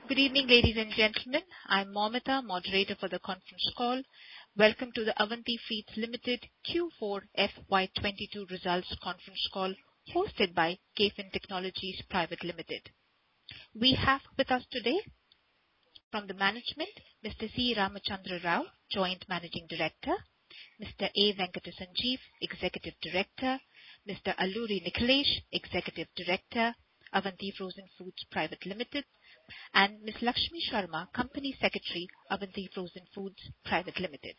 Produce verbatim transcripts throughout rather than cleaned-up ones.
Good evening, ladies and gentlemen. I'm Momita, moderator for the conference call. Welcome to the Avanti Feeds Limited Q four F Y twenty-two results conference call hosted by KFin Technologies Private Limited. We have with us today from the management, Mister C. Ramachandra Rao, Joint Managing Director, Mister A. Venkata Sanjeev, Executive Director, Mister Alluri Nikhilesh, Executive Director, Avanti Frozen Foods Private Limited, and Miz Lakshmi Sharma, Company Secretary, Avanti Frozen Foods Private Limited.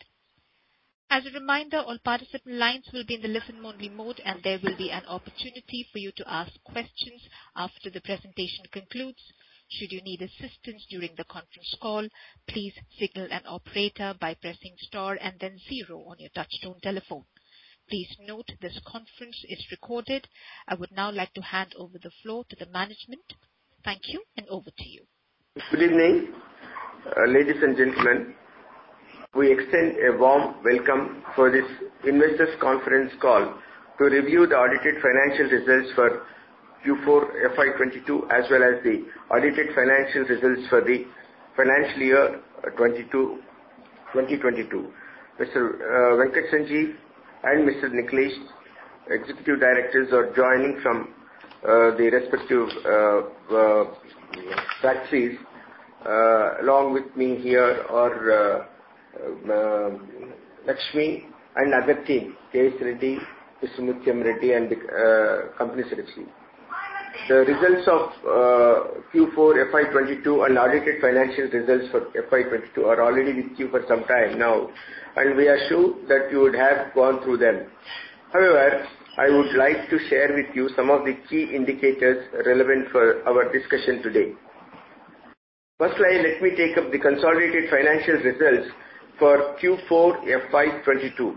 As a reminder, all participant lines will be in the listen-only mode, and there will be an opportunity for you to ask questions after the presentation concludes. Should you need assistance during the conference call, please signal an operator by pressing star and then zero on your touchtone telephone. Please note this conference is recorded. I would now like to hand over the floor to the management. Thank you, and over to you. Good evening, uh, ladies and gentlemen. We extend a warm welcome for this investors conference call to review the audited financial results for Q four F Y twenty-two as well as the audited financial results for the financial year twenty twenty-two. Mister Uh, Venkat Sanjeev and Mister Nikhilesh, Executive Directors, are joining from uh, the respective uh, uh, factories. Uh, along with me here are uh, uh, Lakshmi and other team, K S Reddy, Mister Mutyam Reddy, and the uh, Company Secretary. The results of uh, Q four F Y twenty-two and audited financial results for F Y twenty-two are already with you for some time now, and we are sure that you would have gone through them. However, I would like to share with you some of the key indicators relevant for our discussion today. Firstly, let me take up the consolidated financial results for Q four F Y twenty-two.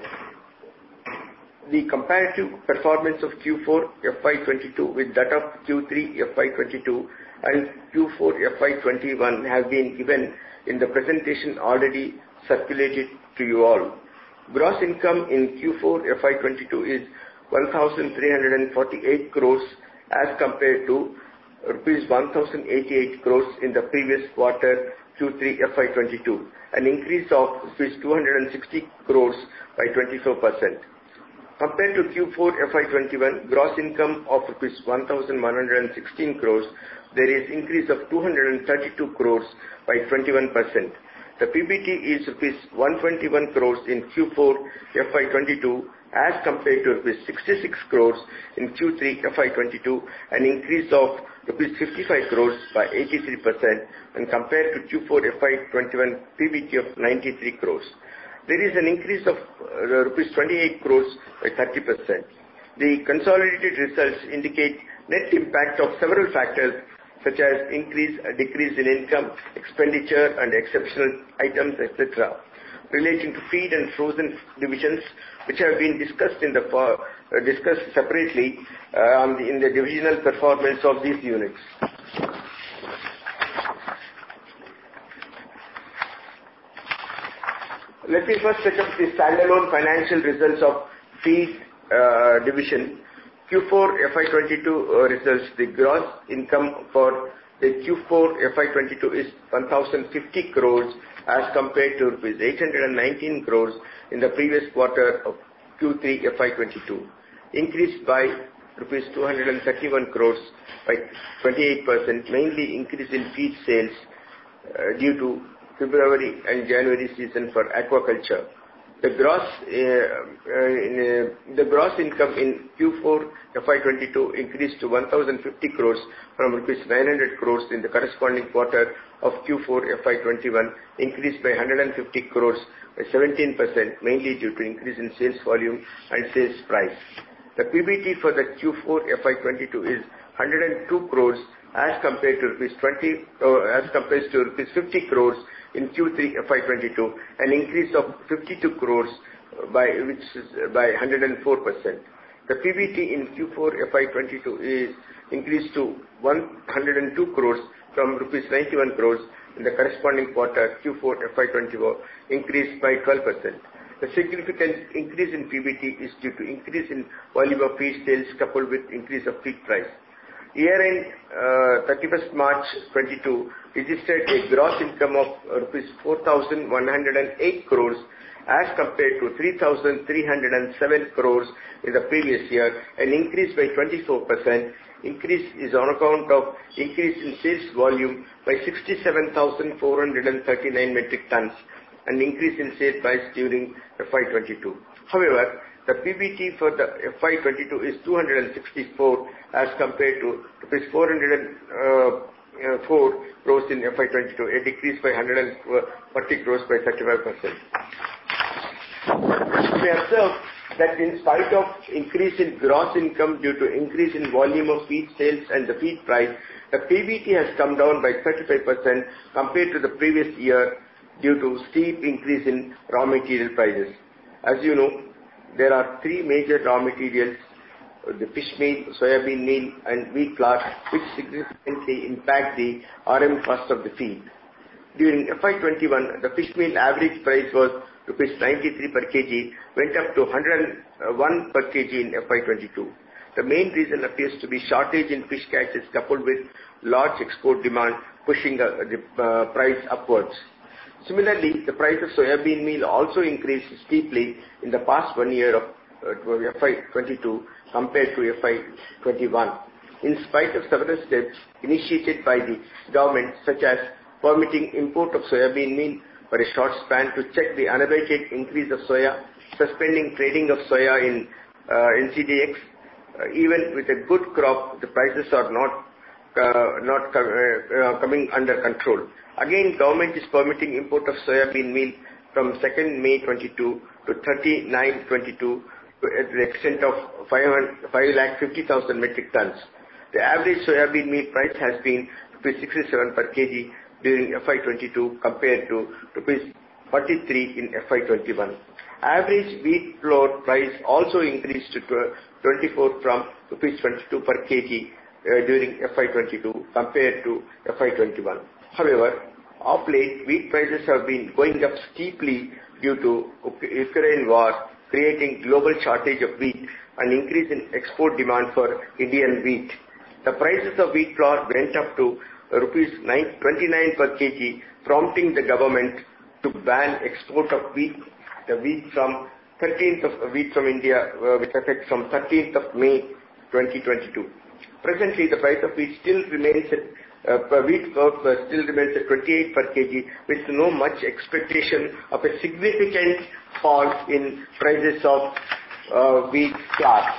The comparative performance of Q four F Y twenty-two with that of Q three F Y twenty-two and Q four F Y twenty-one have been given in the presentation already circulated to you all. Gross income in Q four F Y twenty-two is one thousand three hundred forty-eight crores as compared to rupees one thousand eighty-eight crores in the previous quarter Q three F Y twenty-two, an increase of rupees two hundred sixty crores by twenty-four percent. Compared to Q four F Y twenty-one, gross income of rupees one thousand one hundred sixteen crores, there is increase of two hundred thirty-two crores by twenty-one percent. The P B T is rupees one hundred twenty-one crores in Q four F Y twenty-two as compared to rupees sixty-six crores in Q three F Y twenty-two, an increase of rupees fifty-five crores by eighty-three percent, and compared to Q four F Y twenty-one P B T of ninety-three crores. There is an increase of uh, rupees twenty-eight crores by thirty percent. The consolidated results indicate net impact of several factors such as increase, uh, decrease in income, expenditure and exceptional items, et cetera, relating to feed and frozen divisions, which have been discussed in the uh, discussed separately uh, on the, in the divisional performance of these units. Let me first take up the standalone financial results of feed uh, division. Q four F Y twenty-two uh, results. The gross income for the Q four F Y twenty-two is one thousand fifty crores as compared to rupees eight hundred nineteen crores in the previous quarter of Q three F Y twenty-two, increased by rupees two hundred thirty-one crores by twenty-eight percent, mainly increase in feed sales uh, due to February and January season for aquaculture. The gross uh, uh, in, uh, the gross income in Q four F Y twenty-two increased to one thousand fifty crores from rupees nine hundred crores in the corresponding quarter of Q four F Y twenty-one, increased by one hundred fifty crores by seventeen percent, mainly due to increase in sales volume and sales price. The P B T for the Q four F Y twenty-two is one hundred two crores as compared to rupees twenty uh, as compared to rupees fifty crores in Q three F Y twenty-two, an increase of fifty-two crores by which is by one hundred four percent. The P B T in Q four F Y twenty-two is increased to one hundred two crores from rupees ninety-one crores in the corresponding quarter Q four F Y twenty-four, increased by twelve percent. The significant increase in P B T is due to increase in volume of feed sales coupled with increase of feed price. Year-end uh, thirty-first March twenty-two, registered a gross income of rupees four thousand one hundred eight crores as compared to three thousand three hundred seven crores in the previous year, an increase by twenty-four percent. Increase is on account of increase in sales volume by sixty-seven thousand four hundred thirty-nine metric tons, and increase in sales price during F Y twenty-two. However, the P B T for the F Y twenty-two is two hundred sixty-four as compared to rupees four hundred four crores in F Y twenty-two, a decrease by one hundred forty crores by thirty-five percent. We observe that in spite of increase in gross income due to increase in volume of feed sales and the feed price, the P B T has come down by thirty-five percent compared to the previous year due to steep increase in raw material prices. As you know, there are three major raw materials, the fish meal, soya bean meal and wheat flour, which significantly impact the R M cost of the feed. During F Y twenty-one, the fish meal average price was rupees ninety-three per kg, went up to one hundred one per kg in F Y twenty-two. The main reason appears to be shortage in fish catches coupled with large export demand pushing the, the uh, price upwards. Similarly, the price of soya bean meal also increased steeply in the past one year of uh, F Y twenty-two compared to F Y twenty-one. In spite of several steps initiated by the government, such as permitting import of soya bean meal for a short span to check the unabated increase of soya, suspending trading of soya in uh, N C D X, uh, even with a good crop, the prices are not uh, not uh, uh, coming under control. Again, government is permitting import of soya bean meal from second May twenty-two to thirtieth September twenty-two at the extent of five lakh fifty thousand metric tons. The average soya bean meal price has been rupees sixty-seven per kg during F Y twenty-two compared to rupees forty-three in F Y twenty-one. Average wheat flour price also increased to twenty-four from rupees twenty-two per kg uh, during F Y twenty-two compared to F Y twenty-one. However, of late, wheat prices have been going up steeply due to Ukraine war, creating global shortage of wheat and increase in export demand for Indian wheat. The prices of wheat flour went up to rupees twenty-nine per kg, prompting the government to ban export of wheat, the wheat from thirteenth of wheat from India, uh, with effect from thirteenth of May twenty twenty-two. Presently, the price of wheat still remains at uh, per wheat flour uh, still remains at twenty-eight per kg, with no much expectation of a significant fall in prices of uh, wheat flour.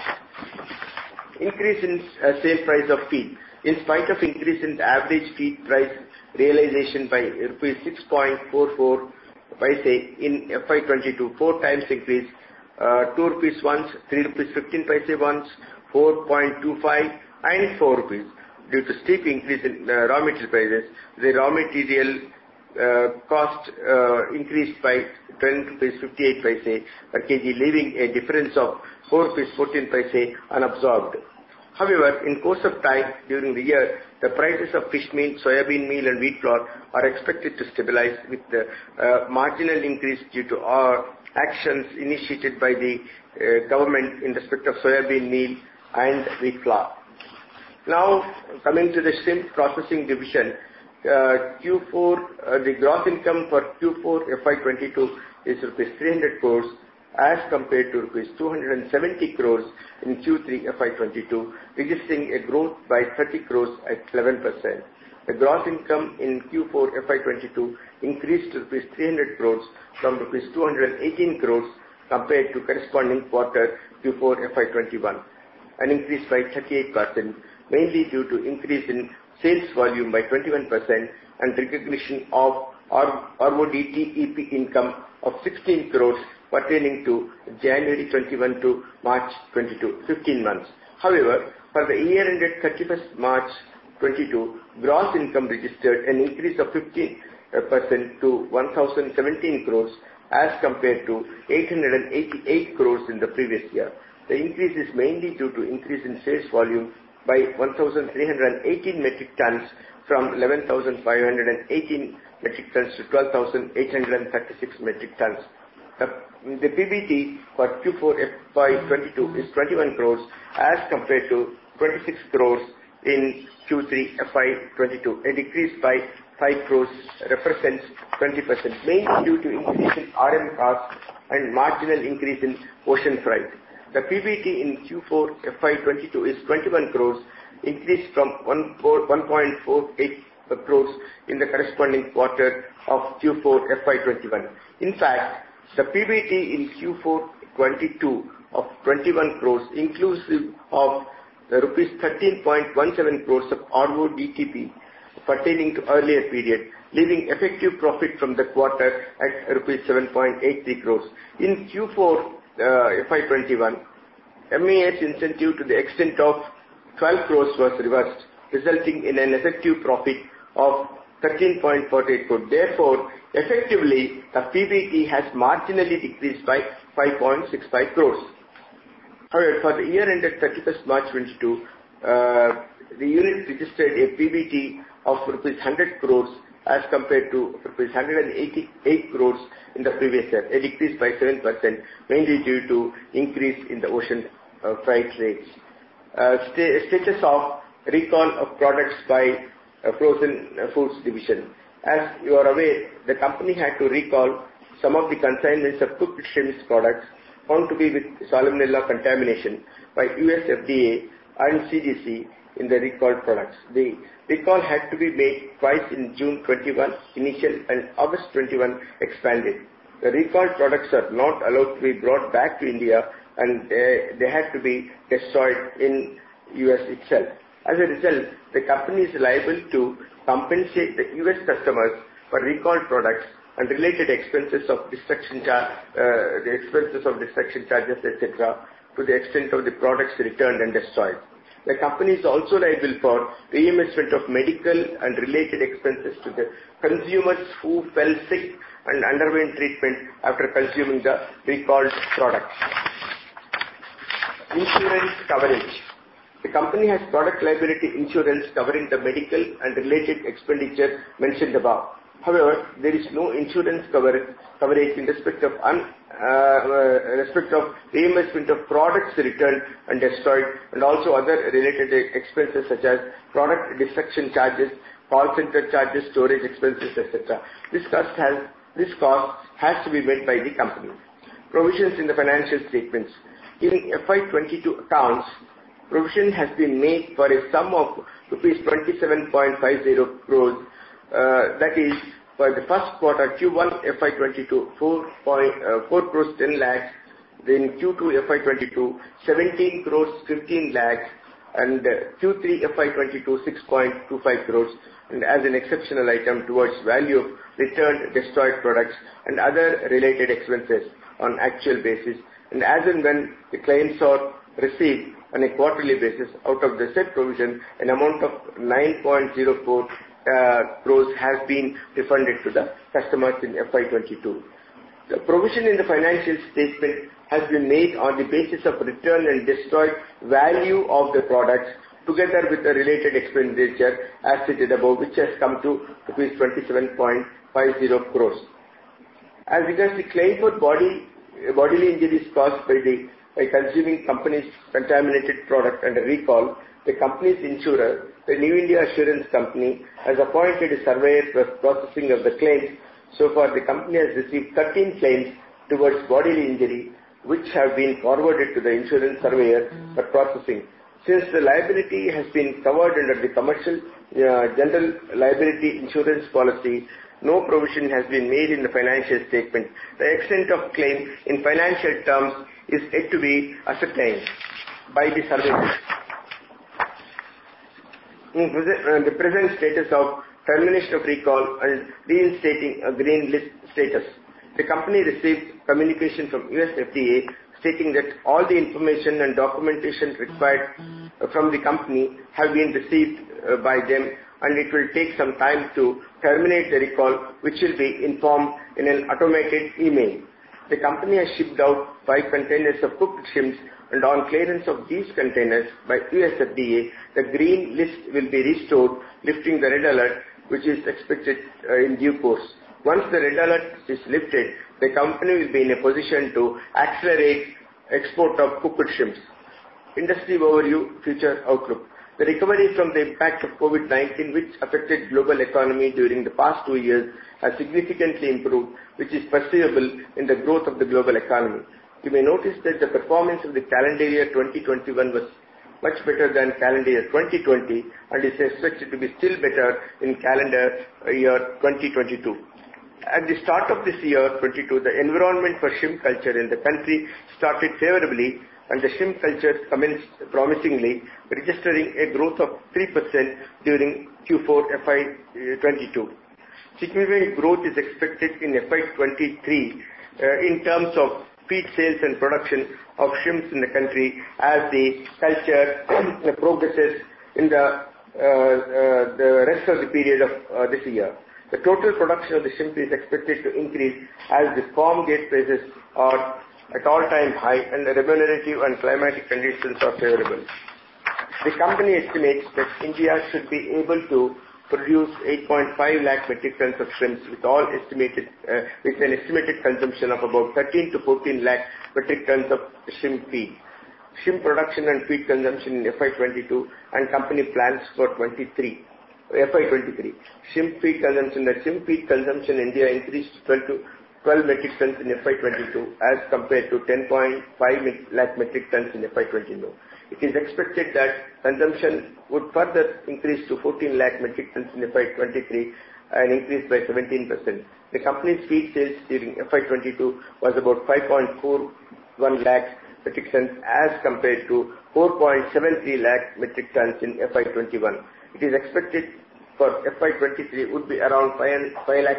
Increase in uh, sale price of feed. In spite of increase in the average feed price realization by rupees six point four four paise in F Y twenty-two, four times increase, uh, two rupees once, three rupees fifteen paise once, four point two five and four rupees. Due to steep increase in uh, raw material prices, the raw material uh, cost uh, increased by ten rupees fifty-eight paise per kg, leaving a difference of four rupees fourteen paise unabsorbed. However, in course of time during the year, the prices of fish meal, soya bean meal and wheat flour are expected to stabilize with the uh, marginal increase due to our actions initiated by the uh, government in respect of soya bean meal and wheat flour. Now, coming to the shrimp processing division, uh, Q four, uh, the gross income for Q four F Y twenty-two is rupees three hundred crores as compared to rupees two hundred seventy crores in Q three F Y twenty-two, registering a growth by thirty crores at eleven percent. The gross income in Q four F Y twenty-two increased to rupees three hundred crores from rupees two hundred eighteen crores compared to corresponding quarter Q four F Y twenty-one, an increase by thirty-eight percent, mainly due to increase in sales volume by twenty-one percent and recognition of R O D T E P income of sixteen crores pertaining to January twenty-one to March twenty-two, fifteen months. However, for the year ended thirty-first March twenty-two, gross income registered an increase of fifteen percent to one thousand seventeen crores as compared to eight hundred eighty-eight crores in the previous year. The increase is mainly due to increase in sales volume by one thousand three hundred eighteen metric tons from eleven thousand five hundred eighteen metric tons to twelve thousand eight hundred thirty-six metric tons. The, the P B T for Q four F Y twenty-two is twenty-one crores as compared to twenty-six crores in Q three F Y twenty-two, a decrease by five crores represents twenty percent, mainly due to increase in R M costs and marginal increase in ocean freight. The P B T in Q four F Y twenty-two is twenty-one crores, increased from one point four eight crores in the corresponding quarter of Q four F Y twenty-one. In fact, the P B T in Q four twenty-two of twenty-one crores, inclusive of the rupees thirteen point one seven crores of R O D T P pertaining to earlier period, leaving effective profit from the quarter at rupees seven point eight three crores. In Q four uh, F Y twenty-one, M A S incentive to the extent of twelve crores was reversed, resulting in an effective profit of thirteen point four eight crores. Therefore, effectively, the P B T has marginally decreased by five point six five crores. However, for the year ended thirty-first March twenty-two, uh, the unit registered a P B T of rupees one hundred crores as compared to rupees one hundred eighty-eight crores in the previous year, a decrease by seven percent, mainly due to increase in the ocean uh, freight rates. Uh, st- status of recall of products by uh, Frozen Foods Division. As you are aware, the company had to recall some of the consignments of cooked shrimps products found to be with salmonella contamination by U S F D A and C D C in the recalled products. The recall had to be made twice in June twenty-one, initial, and August twenty-one, expanded. The recalled products are not allowed to be brought back to India, and they, they had to be destroyed in U S itself. As a result, the company is liable to compensate the U S customers for recalled products and related expenses of destruction charge, uh, the expenses of destruction charges, et cetera, to the extent of the products returned and destroyed. The company is also liable for reimbursement of medical and related expenses to the consumers who fell sick and underwent treatment after consuming the recalled products. Insurance coverage. The company has product liability insurance covering the medical and related expenditure mentioned above. However, there is no insurance coverage, coverage in respect of un, uh, uh, respect of reimbursement of products returned and destroyed, and also other related expenses such as product destruction charges, call center charges, storage expenses, et cetera. This cost has this cost has to be met by the company. Provisions in the financial statements. In F Y twenty-two accounts, provision has been made for a sum of rupees twenty-seven point five zero crores. Uh, that is, for the first quarter Q one F Y twenty-two, four crores ten lakhs, then Q two F Y twenty-two, seventeen crores fifteen lakhs, and uh, Q three F Y twenty-two, six point two five crores, and as an exceptional item towards value of returned destroyed products and other related expenses on actual basis, and as and when the claims are received on a quarterly basis, out of the said provision, an amount of nine point zero four Uh, crores has been refunded to the customers in F Y twenty-two. The provision in the financial statement has been made on the basis of return and destroyed value of the products together with the related expenditure as stated above, which has come to rupees twenty-seven point five zero crores. As regards the claim for body, bodily injuries caused by the by consuming company's contaminated product under recall, the company's insurer, the New India Assurance Company, has appointed a surveyor for processing of the claims. So far, the company has received thirteen claims towards bodily injury, which have been forwarded to the insurance surveyor for processing. Since the liability has been covered under the commercial uh, general liability insurance policy, no provision has been made in the financial statement. The extent of claim in financial terms is yet to be ascertained by the surveyor. In present, uh, the present status of termination of recall and reinstating a green list status. The company received communication from U S F D A stating that all the information and documentation required uh, from the company have been received uh, by them, and it will take some time to terminate the recall, which will be informed in an automated email. The company has shipped out five containers of cooked shrimps, and on clearance of these containers by U S F D A, the green list will be restored, lifting the red alert, which is expected uh, in due course. Once the red alert is lifted, the company will be in a position to accelerate export of cooked shrimps. Industry overview, future outlook. The recovery from the impact of COVID nineteen, which affected global economy during the past two years, has significantly improved, which is perceivable in the growth of the global economy. You may notice that the performance of the calendar year twenty twenty-one was much better than calendar year twenty twenty and is expected to be still better in calendar year twenty twenty-two. At the start of this year, twenty-two, the environment for shrimp culture in the country started favorably and the shrimp culture commenced promisingly, registering a growth of three percent during Q four F Y twenty-two. Significant growth is expected in F Y twenty-three uh, in terms of feed sales and production of shrimps in the country as the culture progresses in the, uh, uh, the rest of the period of uh, this year. The total production of the shrimp is expected to increase as the farm gate prices are at all-time high and the remunerative and climatic conditions are favorable. The company estimates that India should be able to produce eight point five lakh metric tons of shrimps with all estimated uh, with an estimated consumption of about thirteen to fourteen lakh metric tons of shrimp feed. Shrimp production and feed consumption in F Y twenty-two and company plans for twenty-three. F Y twenty-three. Shrimp feed consumption. The shrimp feed consumption in India increased to twelve to twelve metric tons in F Y twenty-two as compared to ten point five lakh metric tons in F Y twenty-two. It is expected that consumption would further increase to fourteen lakh metric tons in F Y twenty-three, an increase by seventeen percent. The company's feed sales during F Y twenty-two was about five point four one lakh metric tons as compared to four point seven three lakh metric tons in F Y twenty-one. It is expected for F Y twenty-three would be around five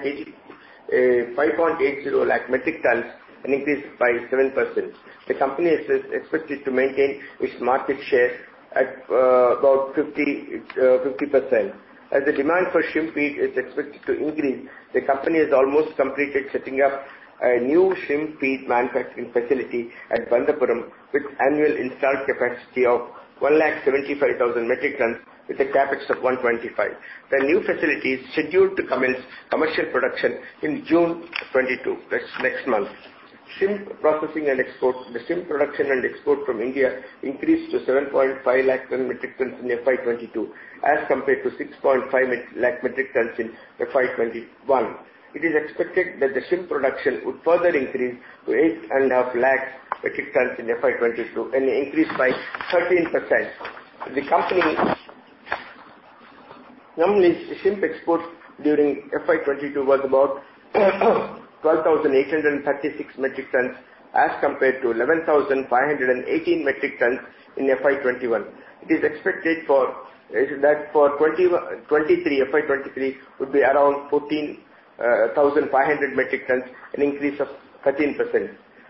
point eight zero lakh metric tons, an increase by seven percent. The company is expected to maintain its market share at uh, about fifty percent. As the demand for shrimp feed is expected to increase, the company has almost completed setting up a new shrimp feed manufacturing facility at Bandapuram with annual installed capacity of one lakh seventy-five thousand metric tons with a capex of one hundred twenty-five. The new facility is scheduled to commence commercial production in June twenty-two, that's next month. Shrimp processing and export. The shrimp production and export from India increased to seven point five lakh metric tons in F Y twenty-two as compared to six point five lakh metric tons in F Y twenty-one. It is expected that the shrimp production would further increase to eight point five lakh metric tons in F Y twenty-two, an increase by thirteen percent. The company Company's shrimp export during F Y twenty-two was about twelve thousand eight hundred thirty-six metric tons as compared to eleven thousand five hundred eighteen metric tons in F Y twenty-one. It is expected for that for twenty twenty-three, F Y twenty-three would be around fourteen thousand five hundred metric tons, an increase of thirteen percent.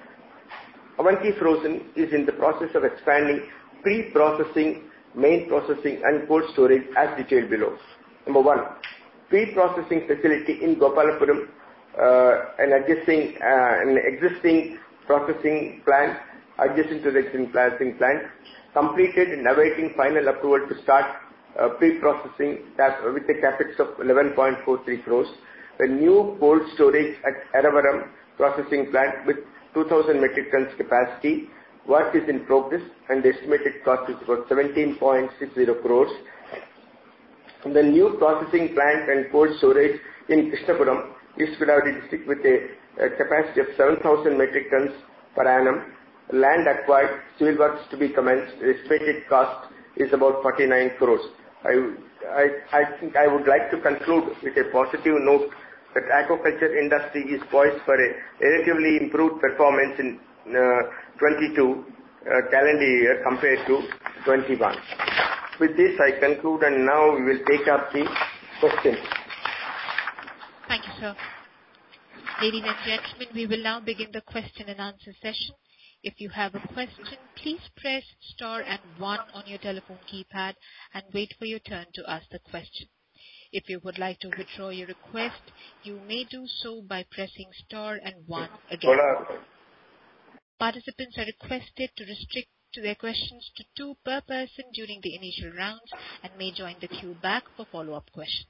Avanti Frozen is in the process of expanding pre-processing, main processing and cold storage as detailed below. Number one, pre-processing facility in Gopalapuram, uh, an adjacent, uh, an existing processing plant, adjacent to the existing processing plant, completed and awaiting final approval to start uh, pre-processing with a capex of eleven point four three crores. The new cold storage at Aravaram processing plant with two thousand metric tons capacity. Work is in progress and the estimated cost is about seventeen point six zero crores. The new processing plant and cold storage in Krishnapuram, East Godavari district with a, a capacity of seven thousand metric tons per annum. Land acquired, civil works to be commenced. The estimated cost is about forty-nine crores. I, I, I think I would like to conclude with a positive note that aquaculture industry is poised for a relatively improved performance in uh, twenty-two uh, calendar year compared to twenty-one. With this I conclude and now we will take up the questions. Thank you, sir. Ladies and gentlemen, we will now begin the question and answer session. If you have a question, please press star and one on your telephone keypad and wait for your turn to ask the question. If you would like to withdraw your request, you may do so by pressing star and one again. Participants are requested to restrict to their questions to two per person during the initial rounds and may join the queue back for follow-up questions.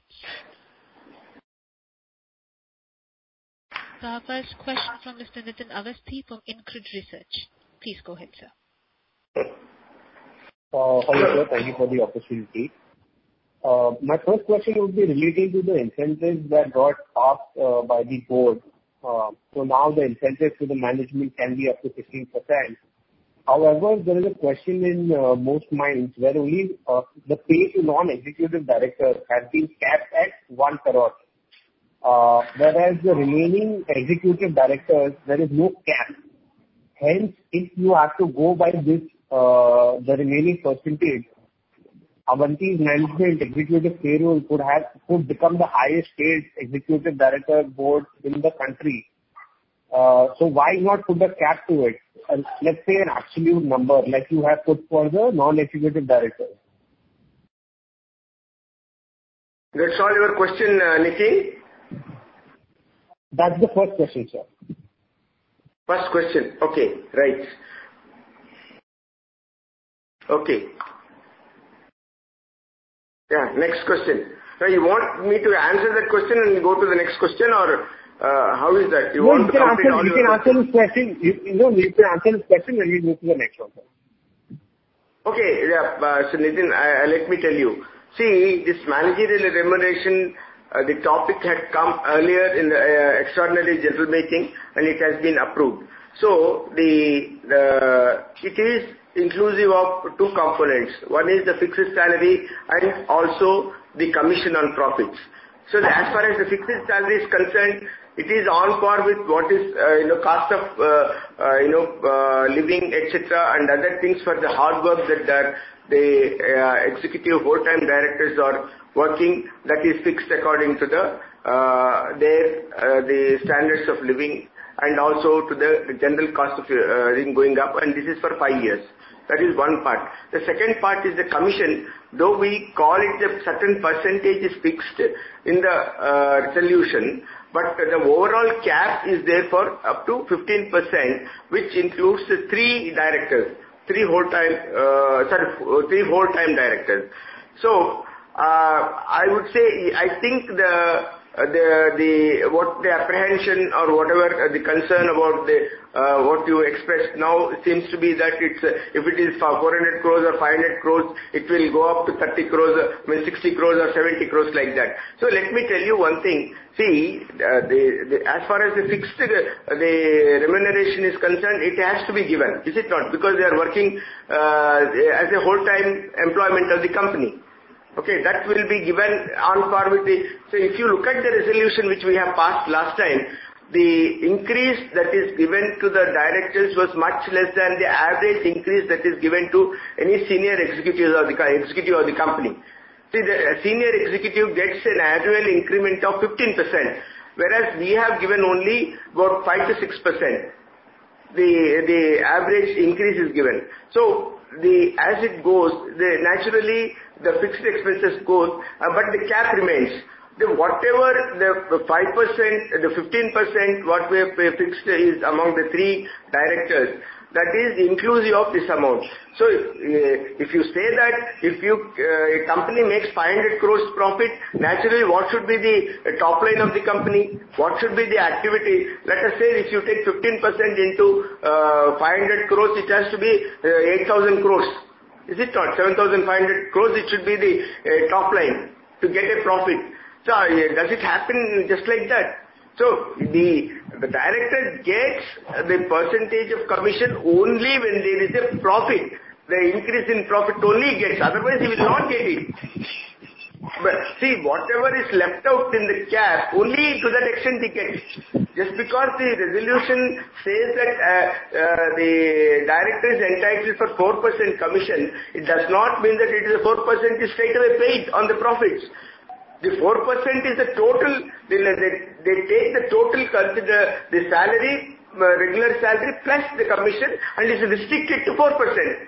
So our first question from Mister Nitin Avasthi from InCred Research. Please go ahead, sir. Hello, sir. Thank you for the opportunity. Uh, my first question would be relating to the incentives that got passed uh, by the board. Uh, so now the incentives to the management can be up to fifteen percent. However, there is a question in uh, most minds where only uh, the pay to non-executive directors has been capped at one crore. Uh, whereas the remaining executive directors, there is no cap. Hence, if you have to go by this, uh, the remaining percentage, Avanti's management executive payroll could have could become the highest paid executive director board in the country. Uh, so why not put a cap to it? Uh, let's say an absolute number like you have put for the non-executive directors. That's all your question, uh, Nitin? That's the first question, sir. First question. Okay, right. Okay. Yeah, next question. Now you want me to answer that question and go to the next question, or uh, how is that? You no, want you to can complete answer, all you your can answer this question. You, you know, you can answer this question and we move to the next one. Okay, yeah, uh, so Nitin, uh, let me tell you. See, this managerial remuneration, uh, the topic had come earlier in the uh, extraordinary general meeting and it has been approved. So, the, the it is inclusive of two components. One is the fixed salary and also the commission on profits. So, the, as far as the fixed salary is concerned, it is on par with what is, uh, you know, cost of, uh, uh, you know, uh, living, et cetera, and other things for the hard work that the, the uh, executive whole-time directors are working. That is fixed according to the uh, their uh, the standards of living and also to the general cost of uh, living going up. And this is for five years. That is one part. The second part is the commission. Though we call it a certain percentage is fixed in the uh, resolution, but the overall cap is there for up to fifteen percent, which includes the three directors, three whole-time, uh, sorry, three whole-time directors. So, uh, I would say, I think the Uh, the the what the apprehension or whatever uh, the concern about the uh, what you expressed now seems to be that it's uh, if it is for four hundred crores or five hundred crores, it will go up to thirty crores, uh, I mean sixty crores or seventy crores like that. So let me tell you one thing. See, uh, the, the as far as the fixed uh, the remuneration is concerned, it has to be given, is it not? Because they are working uh, as a whole-time employment of the company. Okay, that will be given on par with the... So if you look at the resolution which we have passed last time, the increase that is given to the directors was much less than the average increase that is given to any senior executive of the, executive of the company. See, the senior executive gets an annual increment of fifteen percent, whereas we have given only about five to six percent. The, the average increase is given. So, the, as it goes, the, naturally, the fixed expenses goes, uh, but the cap remains. The whatever the five percent, the fifteen percent what we have fixed is among the three directors, that is inclusive of this amount. So, uh, if you say that if you uh, a company makes five hundred crores profit, naturally what should be the top line of the company? What should be the activity? Let us say if you take fifteen percent into uh, five hundred crores, it has to be uh, eight thousand crores. Is it not? seven thousand five hundred crores, it should be the uh, top line to get a profit. So, uh, does it happen just like that? So, the, the director gets the percentage of commission only when there is a profit. The increase in profit only he gets, otherwise he will not get it. But see, whatever is left out in the cap, only to that extent he gets. Just because the resolution says that uh, uh, the director is entitled for four percent commission, it does not mean that it is a four percent is straight away paid on the profits. The four percent is the total, they, they, they take the total, consider the salary, uh, regular salary plus the commission and is restricted to four percent.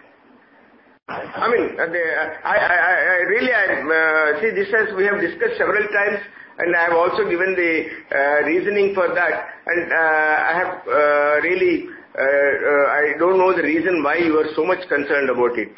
I mean, uh, the, I, I, I really, I, uh, see this as we have discussed several times and I have also given the uh, reasoning for that and uh, I have uh, really, uh, uh, I don't know the reason why you are so much concerned about it.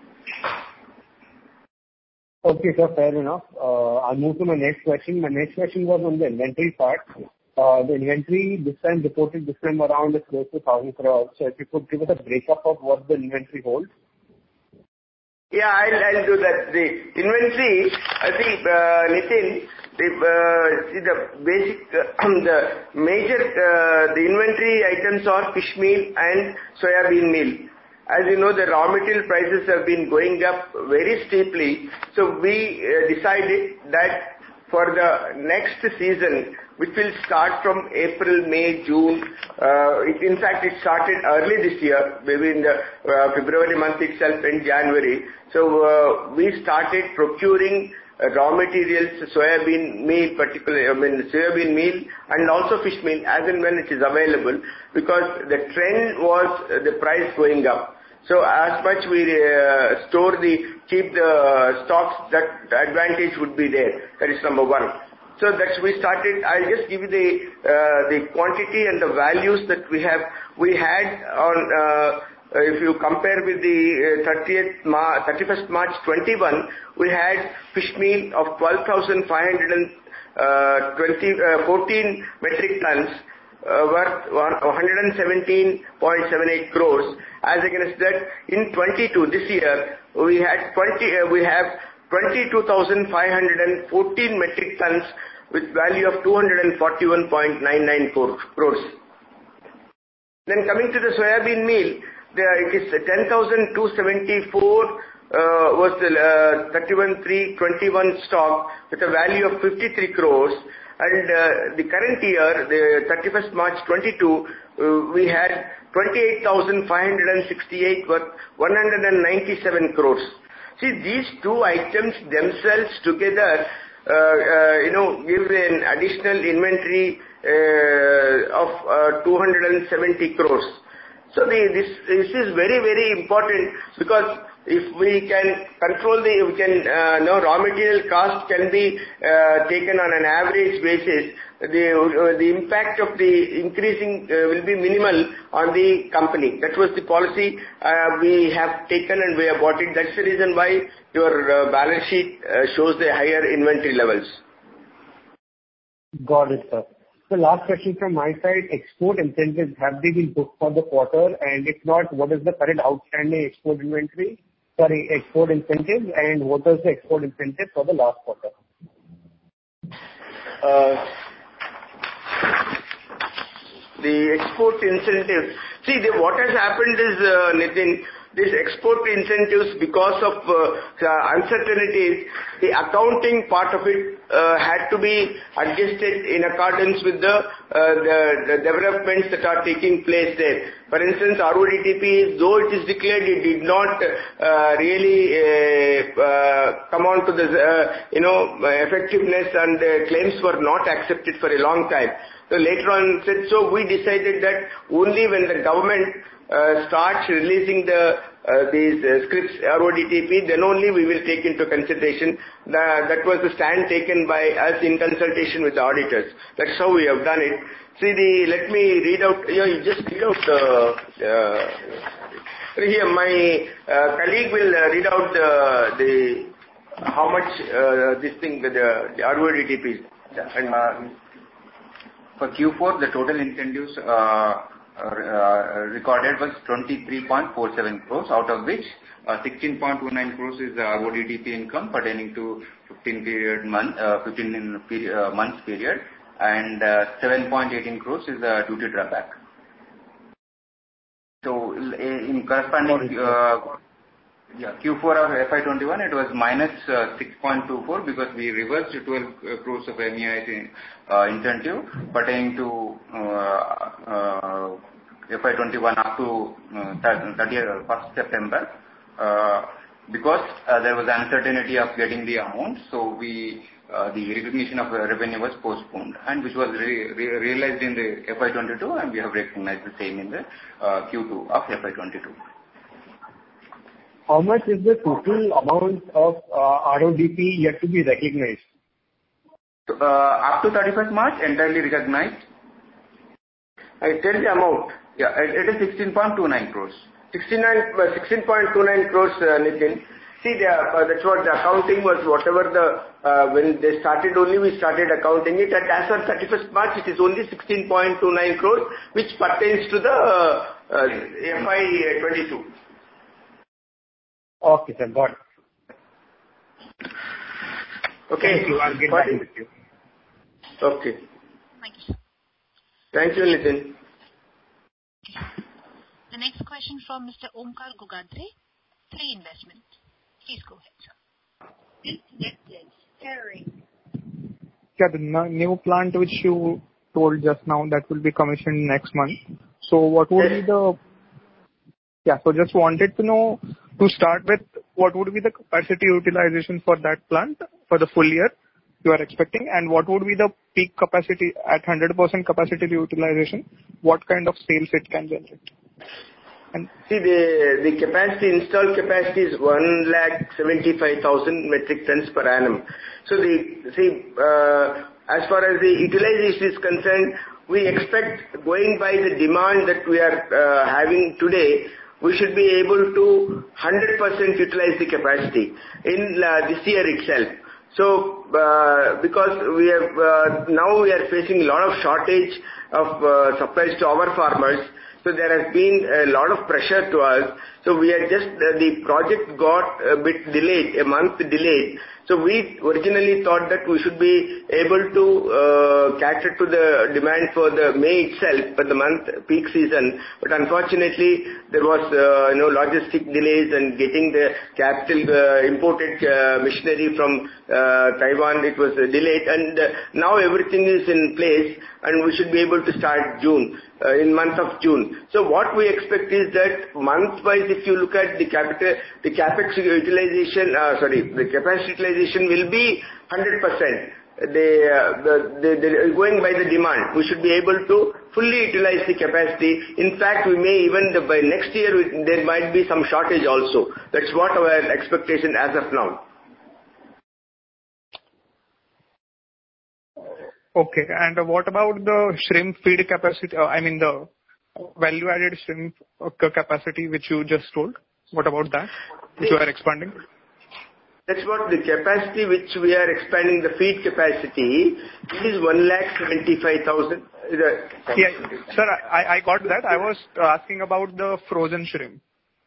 Okay, sir, fair enough. Uh, I'll move to my next question. My next question was on the inventory part. Uh, the inventory this time reported this time around is close to one thousand crores. So if you could give us a breakup of what the inventory holds. Yeah, I'll, I'll do that. The inventory, I think, uh, Nitin, the, uh, see the basic, uh, the major, uh, the inventory items are fish meal and soybean meal. As you know, the raw material prices have been going up very steeply. So we uh, decided that for the next season, which will start from April, May, June. Uh, it, in fact, it started early this year, maybe in the uh, February month itself, in January. So uh, we started procuring uh, raw materials, soybean meal, particularly, I mean, soybean meal, and also fish meal, as and when it is available, because the trend was uh, the price going up. So as much we uh, store the, keep the stocks, that advantage would be there. That is number one. So that's we started. I'll just give you the uh, the quantity and the values that we have. We had on, uh, if you compare with the thirtieth March, thirty-first March twenty-one, we had fish meal of twelve thousand five hundred fourteen metric tons. Uh, worth one hundred seventeen point seven eight crores. As against that, in twenty-two, this year, we had twenty, uh, we have twenty-two thousand five hundred fourteen metric tons with value of two hundred forty-one point nine nine crores. Then coming to the soybean meal, there it is ten thousand two hundred seventy-four uh, was the uh, thirty-one three twenty-one stock with a value of fifty-three crores. And uh, the current year, the thirty-first March twenty-two, uh, we had twenty-eight thousand five hundred sixty-eight worth one hundred ninety-seven crores. See, these two items themselves together, uh, uh, you know, give an additional inventory uh, of uh, two hundred seventy crores. So the, this, this is very, very important, because if we can control the, we can, uh, no, raw material cost can be uh, taken on an average basis, the, uh, the impact of the increasing uh, will be minimal on the company. That was the policy uh, we have taken and we have bought it. That's the reason why your uh, balance sheet uh, shows the higher inventory levels. Got it, sir. The last question from my side, export incentives, have they been booked for the quarter? And if not, what is the current outstanding export inventory? Sorry, export incentives, and what was the export incentive for the last quarter? Uh, the export incentives. See, the, what has happened is, uh, Nitin, these export incentives, because of uh, uncertainties, the accounting part of it uh, had to be adjusted in accordance with the, uh, the, the developments that are taking place there. For instance, R O D T P, though it is declared, it did not uh, really uh, uh, come on to the, uh, you know, effectiveness, and uh, claims were not accepted for a long time. So later on said, so we decided that only when the government uh, starts releasing the uh, these uh, scripts R O D T P, then only we will take into consideration. The, that was the stand taken by us in consultation with the auditors. That's how we have done it. See the, let me read out, you know, you just read out the, uh, here my uh, colleague will uh, read out the, the how much uh, this thing, the, the R O D T P is. And, uh, for Q four, the total incentives uh, uh, recorded was twenty-three point four seven crores, out of which uh, sixteen point two nine crores is the R O D T P income pertaining to fifteen period month, uh, fifteen period, uh, months period, and uh, seven point one eight crores is the duty drawback. So in corresponding uh, yeah, Q four of F Y twenty-one, it was minus uh, six point two four because we reversed twelve crores of M E I uh, incentive pertaining to uh, uh, F Y twenty-one up to uh, thirtieth September uh, because uh, there was uncertainty of getting the amount. So we uh, the recognition of revenue was postponed, and which was re re realized in the F Y twenty-two, and we have recognized the same in the uh, Q two of F Y twenty-two. How much is the total amount of uh, R O D P yet to be recognized? So, uh, up to thirty-first March, entirely recognized. I tell the amount. Yeah, it, it is sixteen point two nine crores. sixteen point two nine crores, uh, Nitin. See, the, uh, that's what the accounting was, whatever the, uh, when they started only, we started accounting it, and as of thirty-first March, it is only sixteen point two nine crores, which pertains to the uh, uh, F Y twenty-two. Okay, sir. Got it. Okay. Thank you. I'll get back with you. Okay. Thank you, sir. Thank you, Nitin. The next question from Mister Omkar Gugadre, Three Investment. Please go ahead, sir. Yeah, the new plant which you told just now that will be commissioned next month. So what would be the... Yeah, so just wanted to know, to start with, what would be the capacity utilization for that plant for the full year you are expecting, and what would be the peak capacity at one hundred percent capacity utilization? What kind of sales it can generate? And see, the the capacity, installed capacity is one lakh seventy-five thousand metric tons per annum. So the see, uh, as far as the utilization is concerned, we expect, going by the demand that we are uh, having today, we should be able to one hundred percent utilize the capacity in uh, this year itself. So, uh, because we have, uh, now we are facing a lot of shortage of uh, supplies to our farmers, so there has been a lot of pressure to us. So we are just, uh, the project got a bit delayed, a month delayed. So we originally thought that we should be able to uh, cater to the demand for the May itself, for the month peak season. But unfortunately, there was uh, you know logistic delays and getting the capital uh, imported uh, machinery from uh, Taiwan. It was uh, delayed, and uh, now everything is in place, and we should be able to start June. Uh, in month of June. So what we expect is that month-wise, if you look at the capital, the capex utilization, uh, sorry, the capacity utilization will be one hundred percent. They, uh, the, the, the, going by the demand, we should be able to fully utilize the capacity. In fact, we may even, the, by next year, we, there might be some shortage also. That's what our expectation as of now. Okay, and uh, what about the shrimp feed capacity, uh, I mean the value-added shrimp uh, capacity which you just told? What about that, which you are expanding? That's what the capacity which we are expanding, the feed capacity, is one lakh seventy-five thousand. Yeah, sir, I, I got that. I was asking about the frozen shrimp.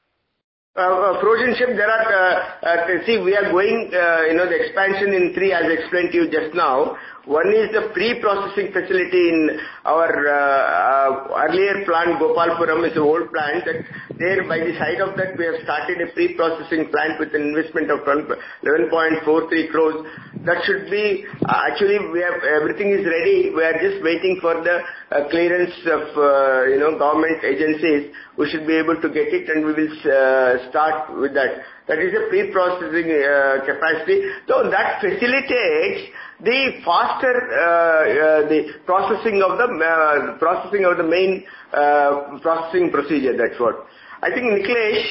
Uh, uh, frozen shrimp, there are, uh, uh, see, we are going, uh, you know, the expansion in three, as I explained to you just now. One is the pre-processing facility in our uh, uh, earlier plant, Gopalpuram, is an old plant. That there, by the side of that, we have started a pre-processing plant with an investment of eleven point four three crores. That should be, uh, actually, we have, everything is ready. We are just waiting for the uh, clearance of, uh, you know, government agencies. We should be able to get it, and we will uh, start with that. That is a pre-processing uh, capacity. So that facilitates the faster uh, uh, the processing of the uh, processing of the main uh, processing procedure. That's what I think. Nikhilesh,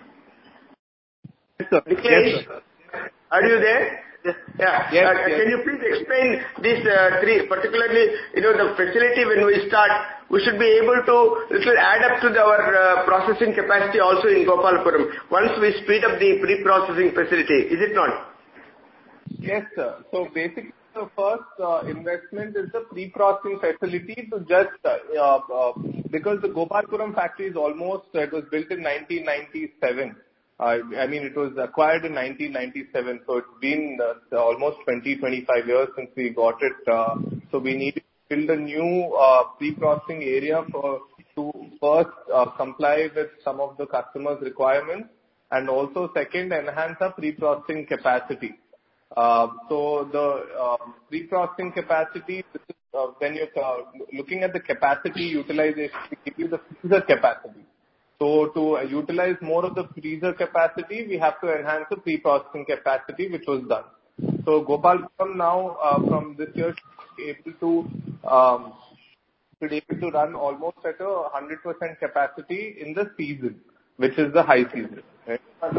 Yes, sir. Nikhilesh, Yes, sir. Are you there? Yes. Yeah. Yes, uh, yes. Can you please explain these uh, three, particularly, you know, the facility when we start, we should be able to little add up to the, our uh, processing capacity also in Gopalpuram once we speed up the pre-processing facility. Is it not? Yes, sir. So basically, the first uh, investment is the pre-processing facility to just uh, uh, because the Gopalpuram factory is almost, uh, it was built in nineteen ninety-seven. Uh, I mean, it was acquired in nineteen ninety-seven, so it's been uh, almost twenty, twenty-five years since we got it. Uh, so we need to build a new uh, pre-processing area for to first uh, comply with some of the customers' requirements, and also second, enhance our pre-processing capacity. Uh, so the uh, pre-processing capacity, this is, uh, when you're uh, looking at the capacity utilization, we give you the freezer capacity. So to uh, utilize more of the freezer capacity, we have to enhance the pre-processing capacity, which was done. So Gopalpuram now, uh, from this year, should be able to um, should be able to run almost at a one hundred percent capacity in the season, which is the high season. Right?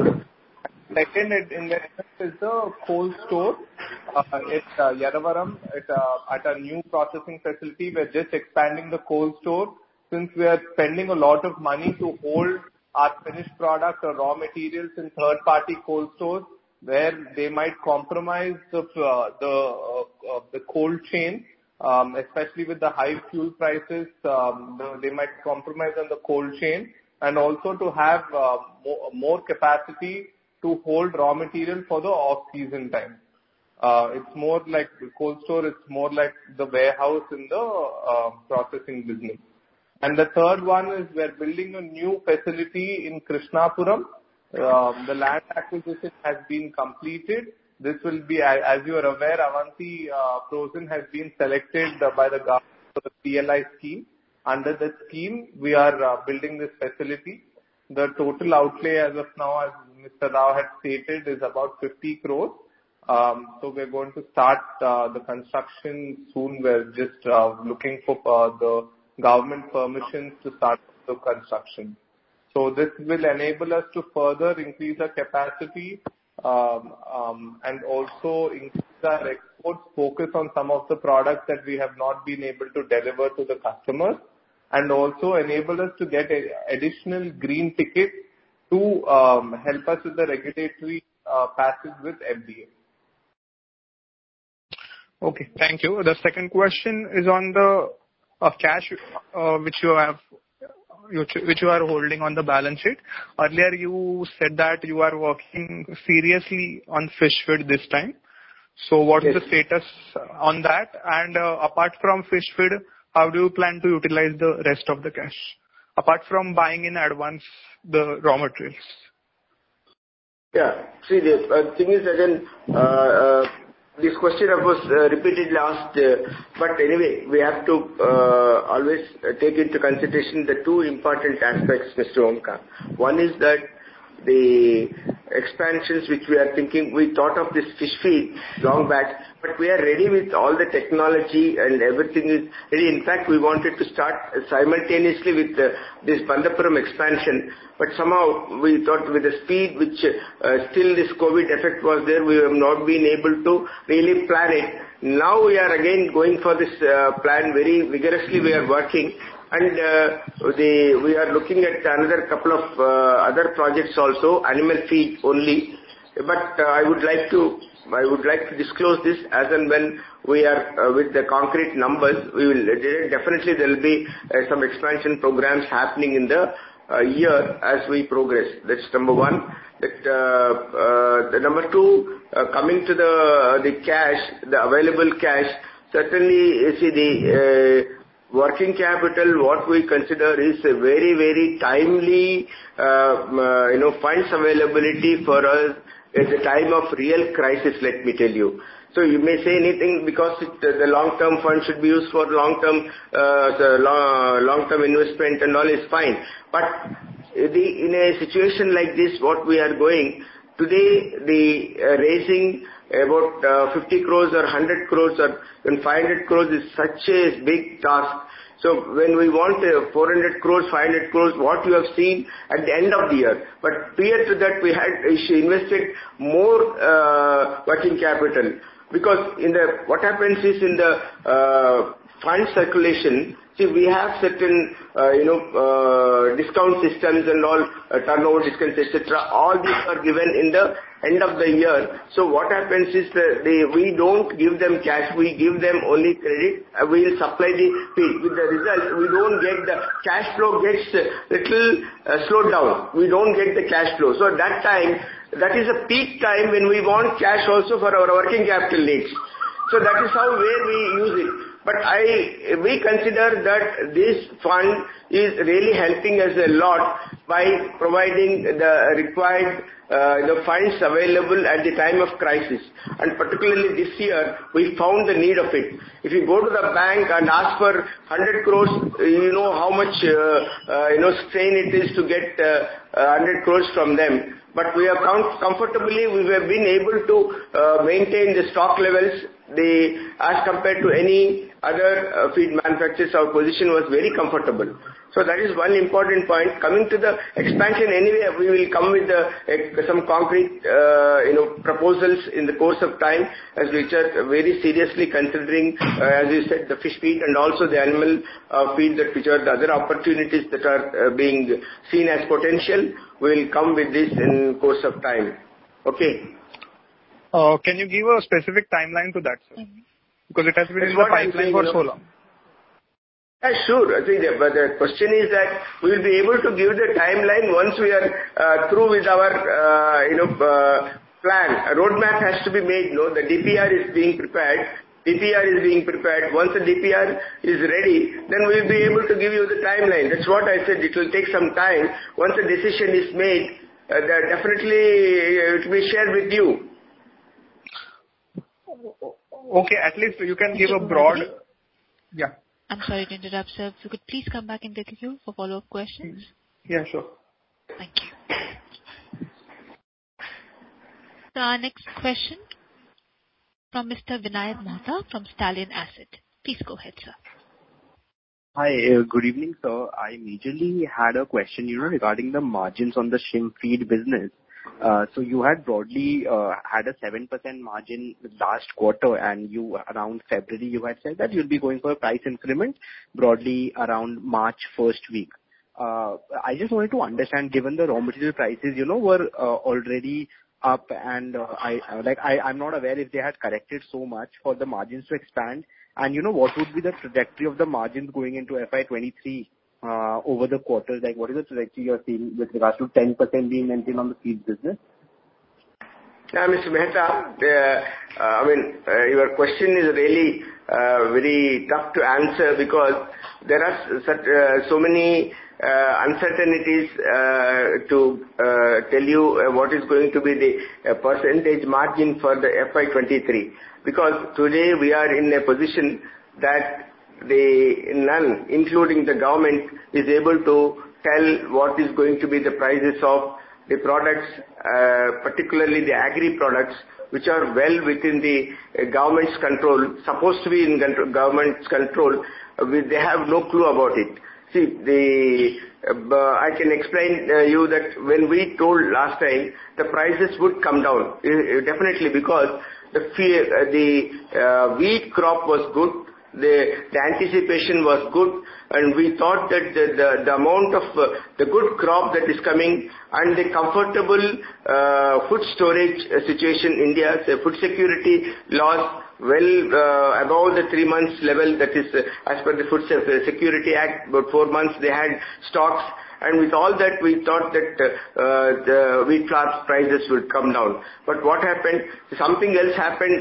Second investment is the cold store uh, at uh, Yaravaram at, uh, at a new processing facility. We're just expanding the cold store since we are spending a lot of money to hold our finished product or raw materials in third-party cold stores where they might compromise the uh, the uh, uh, the cold chain, um, especially with the high fuel prices. Um, the, they might compromise on the cold chain, and also to have uh, more, more capacity to to hold raw material for the off-season time. Uh, it's more like the cold store, it's more like the warehouse in the uh, processing business. And the third one is we're building a new facility in Krishnapuram. Uh, the land acquisition has been completed. This will be, as you are aware, Avanti uh, Frozen has been selected by the government for the P L I scheme. Under the scheme, we are uh, building this facility. The total outlay as of now, as Mister Rao had stated, is about fifty crores. Um, so we're going to start uh, the construction soon. We're just uh, looking for uh, the government permissions to start the construction. So this will enable us to further increase our capacity um, um, and also increase our exports, focus on some of the products that we have not been able to deliver to the customers, and also enable us to get a additional green ticket to um, help us with the regulatory uh, passage with F D A. Okay, thank you. The second question is on the uh, cash uh, which you have, which you are holding on the balance sheet. Earlier you said that you are working seriously on fish feed this time. So what yes. is the status on that? And uh, apart from fish feed, how do you plan to utilize the rest of the cash? Apart from buying in advance the raw materials. Yeah. See, the uh, thing is again, uh, uh, this question was uh, repeated last, uh, but anyway, we have to uh, always take into consideration the two important aspects, Mister Omkar. One is that the expansions which we are thinking, we thought of this fish feed long back, but we are ready with all the technology and everything is ready. In fact, we wanted to start simultaneously with uh, this Bandapuram expansion, but somehow we thought with the speed which uh, still this COVID effect was there, we have not been able to really plan it. Now we are again going for this uh, plan very vigorously. We are working. And uh, the, we are looking at another couple of uh, other projects also, animal feed only. But uh, I would like to, I would like to disclose this as and when we are uh, with the concrete numbers. We will definitely there will be uh, some expansion programs happening in the uh, year as we progress. That's number one. That uh, uh, the number two, uh, coming to the the cash, the available cash. Certainly, you see the. Uh, Working capital, what we consider is a very, very timely, uh, uh, you know, funds availability for us at the time of real crisis, let me tell you. So you may say anything because it, uh, the long-term fund should be used for long-term, uh, the long, long-term investment and all is fine. But the, in a situation like this, what we are going, today the uh, raising about uh, fifty crores or one hundred crores or even five hundred crores is such a big task. So when we want uh, four hundred crores, five hundred crores, what you have seen at the end of the year. But prior to that, we had invested more uh, working capital because in the what happens is in the uh, fund circulation. See, we have certain, uh, you know, uh, discount systems and all, uh, turnover discounts, et cetera. All these are given in the end of the year. So what happens is that they, we don't give them cash, we give them only credit. Uh, we will supply the feed. With the result, we don't get the cash flow gets little uh, slowed down. We don't get the cash flow. So at that time, that is a peak time when we want cash also for our working capital needs. So that is how where we use it. But I, we consider that this fund is really helping us a lot by providing the required uh, the funds available at the time of crisis. And particularly this year, we found the need of it. If you go to the bank and ask for one hundred crores, you know how much uh, uh, you know strain it is to get uh, one hundred crores from them. But we have com- comfortably, we have been able to uh, maintain the stock levels. The, as compared to any other uh, feed manufacturers, our position was very comfortable. So that is one important point. Coming to the expansion, anyway, we will come with the, uh, some concrete, uh, you know, proposals in the course of time, as which are very seriously considering, uh, as you said, the fish feed and also the animal uh, feed, that which are the other opportunities that are uh, being seen as potential. We will come with this in course of time. Okay. Uh, can you give a specific timeline to that, sir? Mm-hmm. Because it has been That's in the pipeline for so long. Yeah, sure. I think the, but the question is that we will be able to give the timeline once we are uh, through with our, uh, you know, uh, plan. A roadmap has to be made, no? The D P R is being prepared. D P R is being prepared. Once the D P R is ready, then we will be able to give you the timeline. That's what I said. It will take some time. Once the decision is made, uh, definitely it will be shared with you. Okay, at least you can give a broad... Yeah. I'm sorry to interrupt, sir. If you could please come back in the queue for follow-up questions. Yeah, sure. Thank you. So our next question from Mister Vinayak Mohta from Stallion Asset. Please go ahead, sir. Hi, uh, good evening, sir. I majorly had a question, you know, regarding the margins on the shrimp feed business. Uh, so you had broadly uh, had a seven percent margin last quarter, and you around February you had said that you'll be going for a price increment broadly around March first week. Uh, I just wanted to understand, given the raw material prices, you know, were uh, already up, and uh, I uh, like I I'm not aware if they had corrected so much for the margins to expand, and you know what would be the trajectory of the margins going into F Y twenty-three. Uh, over the quarters, like what is the trajectory you're seeing with regards to ten percent being maintained on the feed business? Yeah, Mister Mehta, the, uh, I mean, uh, your question is really uh, very tough to answer because there are such, uh, so many uh, uncertainties uh, to uh, tell you uh, what is going to be the uh, percentage margin for the F Y twenty-three. Because today we are in a position that the none, including the government, is able to tell what is going to be the prices of the products, uh, particularly the agri products, which are well within the uh, government's control, supposed to be in control, government's control. Uh, they have no clue about it. See, the uh, I can explain uh, you that when we told last time, the prices would come down, uh, definitely, because the fear, uh, the uh, wheat crop was good. The, the anticipation was good, and we thought that the, the, the amount of uh, the good crop that is coming and the comfortable uh, food storage uh, situation in India, the food security laws well uh, above the three months level, that is uh, as per the Food Security Act, about four months they had stocks. And with all that, we thought that uh, the wheat flour prices would come down. But what happened? Something else happened.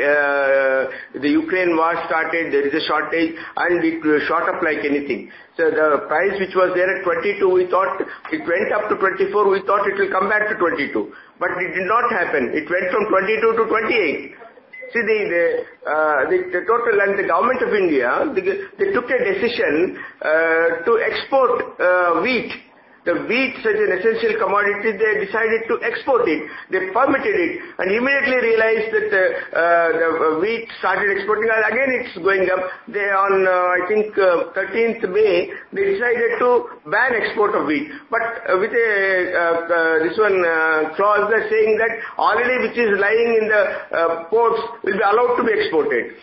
Uh, the Ukraine war started. There is a shortage, and it shot up like anything. So the price which was there at twenty-two, we thought it went up to twenty-four. We thought it will come back to twenty-two, but it did not happen. It went from twenty-two to twenty-eight. See, the, the, uh, the, the total, and the government of India, they, they took a decision uh, to export uh, wheat. The wheat, such an essential commodity, they decided to export it. They permitted it, and immediately realized that uh, uh, the wheat started exporting, and again it's going up. They on, uh, I think, uh, thirteenth May, they decided to ban export of wheat. But uh, with a, uh, uh, this one uh, clause, they're saying that already which is lying in the uh, ports will be allowed to be exported.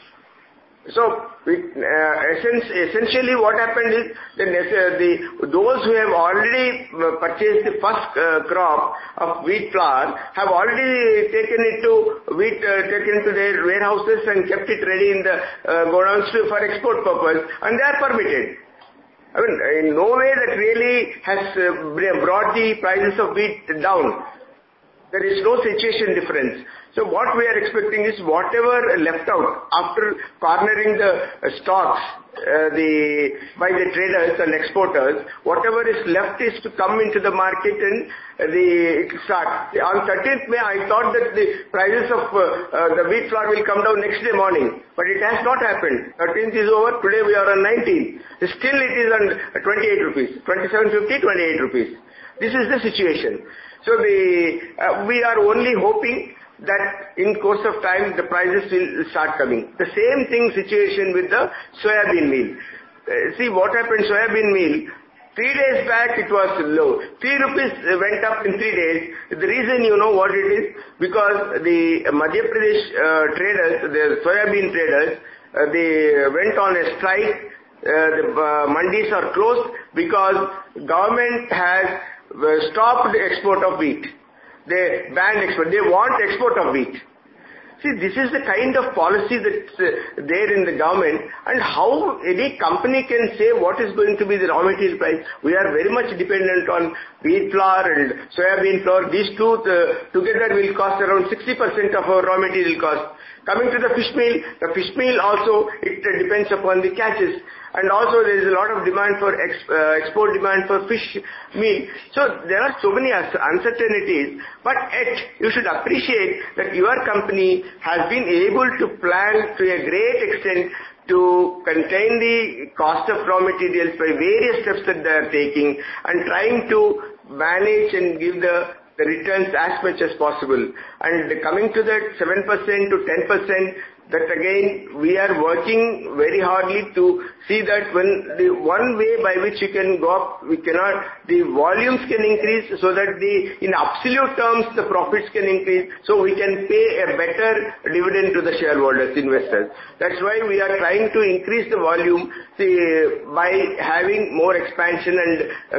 So, it, uh, essentially what happened is that uh, the, those who have already purchased the first uh, crop of wheat flour have already taken it to wheat, uh, taken to their warehouses and kept it ready in the uh, godowns for export purpose, and they are permitted. I mean, in no way that really has uh, brought the prices of wheat down. There is no situation difference. So what we are expecting is whatever left out after cornering the uh, stocks uh, the by the traders and exporters, whatever is left is to come into the market and uh, the start. On thirteenth May, I thought that the prices of uh, uh, the wheat flour will come down next day morning, but it has not happened. thirteenth is over. Today we are on nineteenth. Still it is on twenty-eight rupees, twenty-seven fifty, twenty-eight rupees. This is the situation. So the uh, we are only hoping that in course of time the prices will start coming. The same thing situation with the soybean meal. Uh, see what happened, soybean meal, three days back it was low. Three rupees went up in three days. The reason you know what it is? Because the Madhya Pradesh uh, traders, the soybean traders, uh, they went on a strike. Uh, the uh, mandis are closed because government has uh, stopped the export of wheat. They banned export. They want export of wheat. See, this is the kind of policy that's uh, there in the government, and how any company can say what is going to be the raw material price. We are very much dependent on wheat flour and soybean flour. These two uh, together will cost around sixty percent of our raw material cost. Coming to the fish meal, the fish meal also, it uh, depends upon the catches. And also there is a lot of demand for ex, uh, export demand for fish meal. So there are so many uncertainties, but yet you should appreciate that your company has been able to plan to a great extent to contain the cost of raw materials by various steps that they are taking and trying to manage and give the, the returns as much as possible. And coming to that seven percent to ten percent, that again, we are working very hardly to see that when the one way by which you can go up, we cannot, the volumes can increase so that the, in absolute terms, the profits can increase, so we can pay a better dividend to the shareholders, investors. That's why we are trying to increase the volume, see, by having more expansion and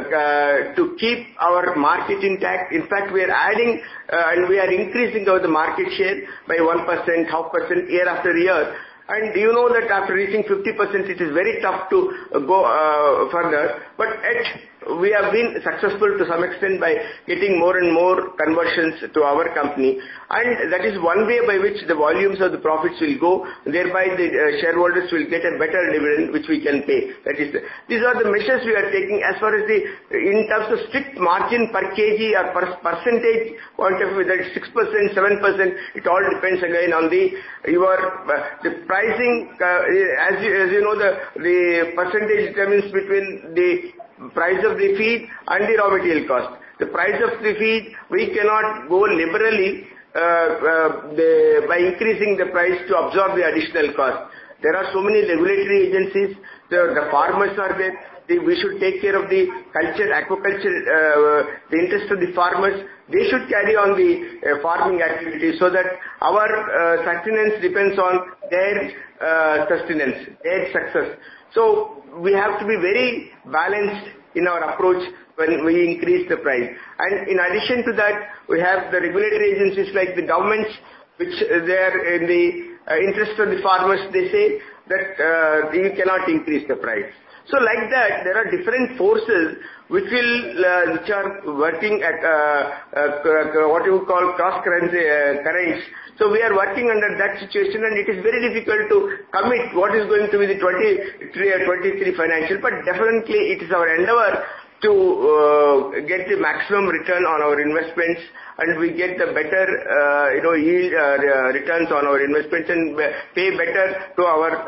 uh, to keep our market intact. In fact, we are adding uh, and we are increasing our the market share by one percent, half percent year after year. And you know that after reaching fifty percent, it is very tough to uh, go uh, further. But at we have been successful to some extent by getting more and more conversions to our company. And that is one way by which the volumes of the profits will go. Thereby the uh, shareholders will get a better dividend which we can pay. That is, the, these are the measures we are taking as far as the, in terms of strict margin per kg or per percentage point of view, that is six percent, seven percent, it all depends again on the, your, uh, the pricing, uh, as, you, as you know, the, the percentage determines between the price of the feed and the raw material cost. The price of the feed, we cannot go liberally uh, uh, the, by increasing the price to absorb the additional cost. There are so many regulatory agencies, the, the farmers are there, the, we should take care of the culture, aquaculture, uh, the interest of the farmers. They should carry on the uh, farming activities so that our uh, sustenance depends on their uh, sustenance, their success. So we have to be very balanced in our approach when we increase the price. And in addition to that, we have the regulatory agencies like the governments, which they are in the uh, interest of the farmers, they say that uh, you cannot increase the price. So like that, there are different forces which will, uh, which are working at uh, uh, what you call cross currents. Uh, currents. So we are working under that situation, and it is very difficult to commit what is going to be the twenty-three financial, but definitely it is our endeavor to uh, get the maximum return on our investments, and we get the better uh, you know yield uh, returns on our investments and pay better to our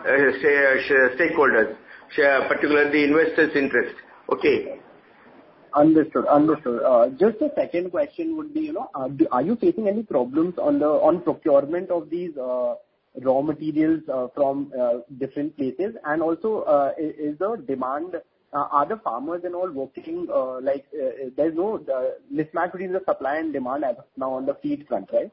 uh, stakeholders, particularly the investors' interest. Okay. Understood. Understood. Uh, Just a second question would be, you know, uh, do, are you facing any problems on the on procurement of these uh, raw materials uh, from uh, different places? And also, uh, is, is the demand, uh, are the farmers and all working, uh, like, uh, there's no uh, mismatch between the supply and demand as of now on the feed front, right?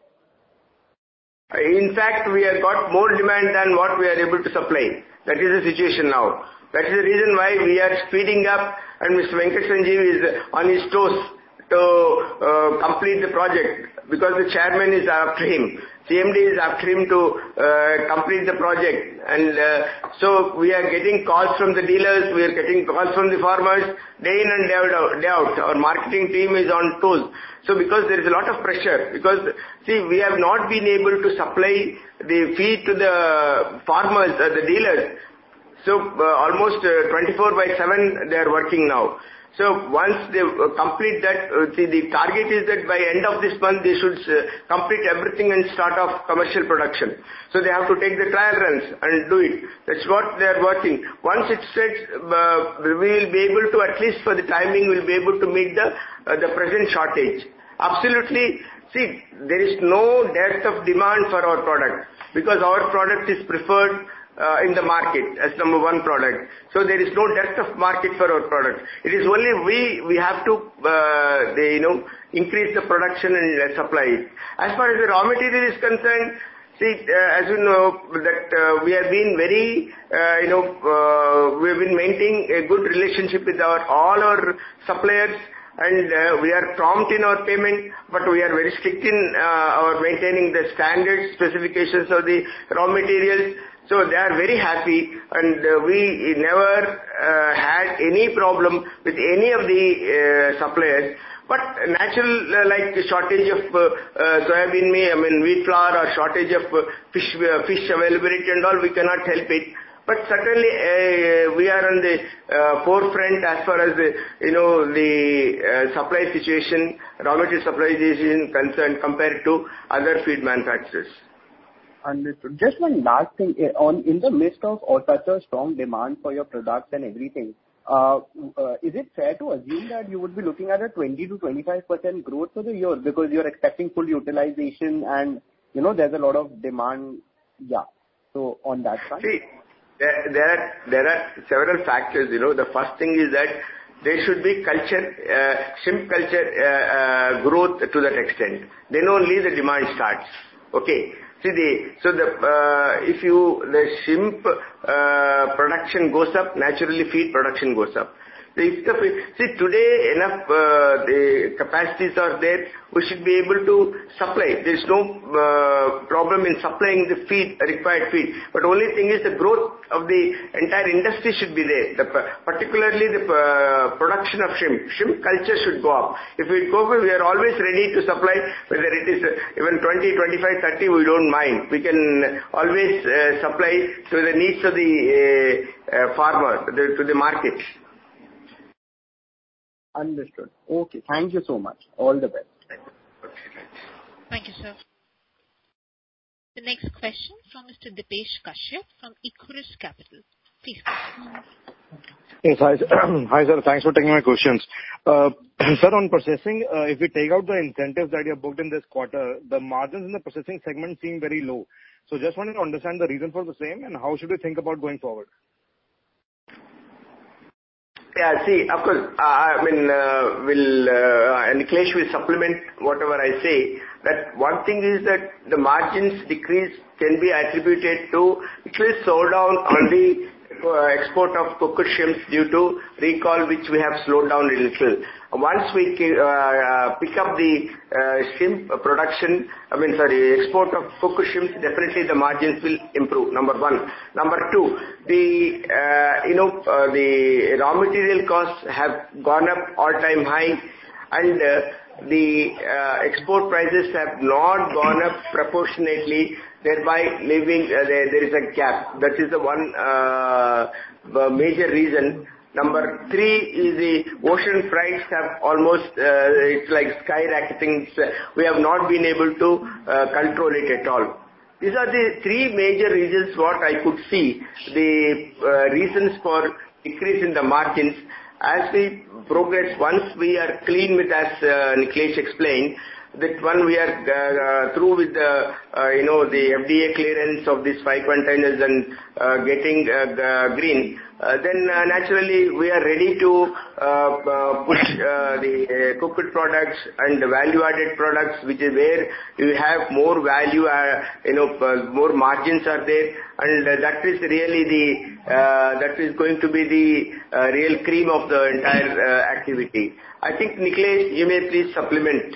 In fact, we have got more demand than what we are able to supply. That is the situation now. That is the reason why we are speeding up, and Mister Venkat Sanjeev is on his toes to uh, complete the project, because the chairman is after him. C M D is after him to uh, complete the project. And uh, so we are getting calls from the dealers, we are getting calls from the farmers, day in and day out. Day out. Our marketing team is on toes. So because there is a lot of pressure, because see, we have not been able to supply the feed to the farmers, uh, the dealers. So uh, almost uh, twenty-four by seven they are working now. So once they uh, complete that, uh, see, the target is that by end of this month they should uh, complete everything and start off commercial production. So they have to take the trial runs and do it. That's what they are working. Once it sets, uh, we will be able to, at least for the timing, we will be able to meet the uh, the present shortage. Absolutely. See, there is no dearth of demand for our product, because our product is preferred Uh, in the market as number one product. So there is no depth of market for our product. It is only we, we have to, uh, they, you know, increase the production and uh, supply it. As far as the raw material is concerned, see, uh, as you know, that uh, we have been very, uh, you know, uh, we have been maintaining a good relationship with our, all our suppliers, and uh, we are prompt in our payment, but we are very strict in uh, our maintaining the standard specifications of the raw materials. So they are very happy, and uh, we never uh, had any problem with any of the uh, suppliers. But natural, uh, like the shortage of uh, uh, soybean meal, I mean wheat flour, or shortage of uh, fish uh, fish availability and all, we cannot help it. But certainly uh, we are on the uh, forefront as far as the, you know, the uh, supply situation, raw material supply situation concerned compared to other feed manufacturers. Understood. Just one last thing. On in the midst of or such a strong demand for your products and everything, uh, uh, is it fair to assume that you would be looking at a twenty to twenty-five percent growth for the year because you're expecting full utilization and, you know, there's a lot of demand? Yeah. So on that front. See, there, there are there are several factors. You know, the first thing is that there should be culture, uh, shrimp culture uh, uh, growth to that extent. Then only the demand starts. Okay. See the, so the, uh, if you, the shrimp, uh, production goes up, naturally feed production goes up. If the, see today enough, uh, the capacities are there, we should be able to supply. There is no, uh, problem in supplying the feed, required feed. But only thing is the growth of the entire industry should be there. The, particularly the, uh, production of shrimp. Shrimp culture should go up. If we go, we are always ready to supply, whether it is even twenty, twenty-five, thirty, we don't mind. We can always uh, supply to the needs of the uh, uh, farmer, the, to the market. Understood. Okay. Thank you so much. All the best. Thank you, sir. The next question from Mister Dipesh Kashyap from Equirus Capital. Please go ahead. Yes, hi, hi sir. Thanks for taking my questions. Uh, sir, on processing, uh, if we take out the incentives that you have booked in this quarter, the margins in the processing segment seem very low. So just wanted to understand the reason for the same and how should we think about going forward? Yeah, see, of course, uh, I mean, uh, will, uh, and Nikhilesh will supplement whatever I say, that one thing is that the margins decrease can be attributed to little slowdown on the uh, export of cooked shrimps due to recall, which we have slowed down a little. Once we uh, uh, pick up the uh, shrimp production, I mean, sorry, export of cooked shrimps, definitely the margins will improve, number one. Number two, the, uh, you know, uh, the raw material costs have gone up all-time high, and uh, the uh, export prices have not gone up proportionately, thereby leaving, uh, there, there is a gap. That is the one uh, major reason. Number three is the ocean freights have almost, uh, it's like skyrocketing. We have not been able to uh, control it at all. These are the three major reasons what I could see, the uh, reasons for decrease in the margins. As we progress, once we are clean with, as uh, Nikhilesh explained, that one we are uh, uh, through with the, uh, you know, the F D A clearance of these five containers and uh, getting uh, green, uh, then uh, naturally we are ready to uh, uh, push uh, the uh, cooked products and the value-added products, which is where you have more value, uh, you know, uh, more margins are there, and uh, that is really the, uh, that is going to be the uh, real cream of the entire uh, activity. I think, Nikhilesh, you may please supplement.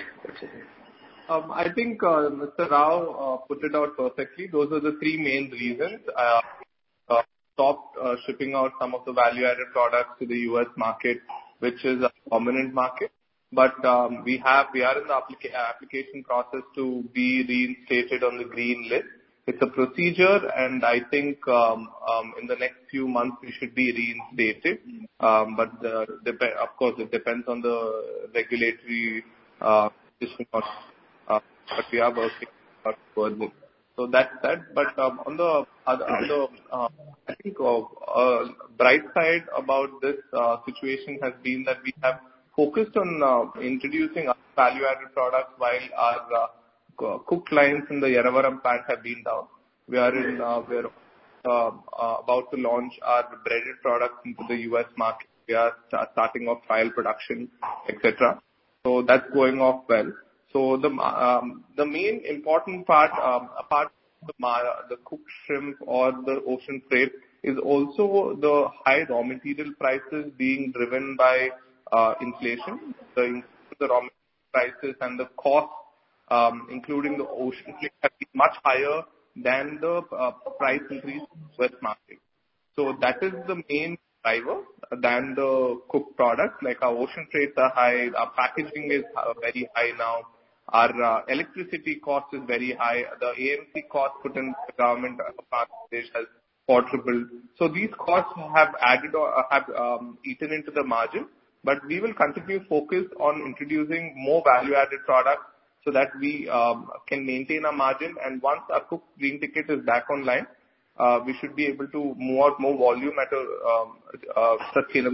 Um, I think uh, Mister Rao uh, put it out perfectly. Those are the three main reasons. Uh, uh, stopped uh, shipping out some of the value-added products to the U S market, which is a dominant market. But um, we have we are in the applica- application process to be reinstated on the green list. It's a procedure, and I think um, um, in the next few months we should be reinstated. Um, but uh, dep- of course, it depends on the regulatory uh, decision. Uh, but we are working towards it. So that's that. But um, on the other, on the, uh, I think uh, uh, bright side about this uh, situation has been that we have focused on uh, introducing value-added products while our uh, cooked lines in the Yerravaram plant have been down. We are in, uh, we are uh, uh, about to launch our breaded products into the U S market. We are st- starting off trial production, et cetera. So that's going off well. So the um, the main important part, um, apart from the, the cooked shrimp or the ocean freight, is also the high raw material prices being driven by uh, inflation. The, the raw material prices and the cost, um, including the ocean freight, have been much higher than the uh, price increase in the U S market. So that is the main driver than the cooked products. Like our ocean freights are high, our packaging is uh, very high now, our uh, electricity cost is very high, the A M C cost put in the government of Bangladesh has quadrupled. So these costs have added or have um, eaten into the margin, but we will continue to focus on introducing more value-added products so that we um, can maintain our margin. And once our cooked green ticket is back online, uh, we should be able to move out more volume at a um, uh, sustainable.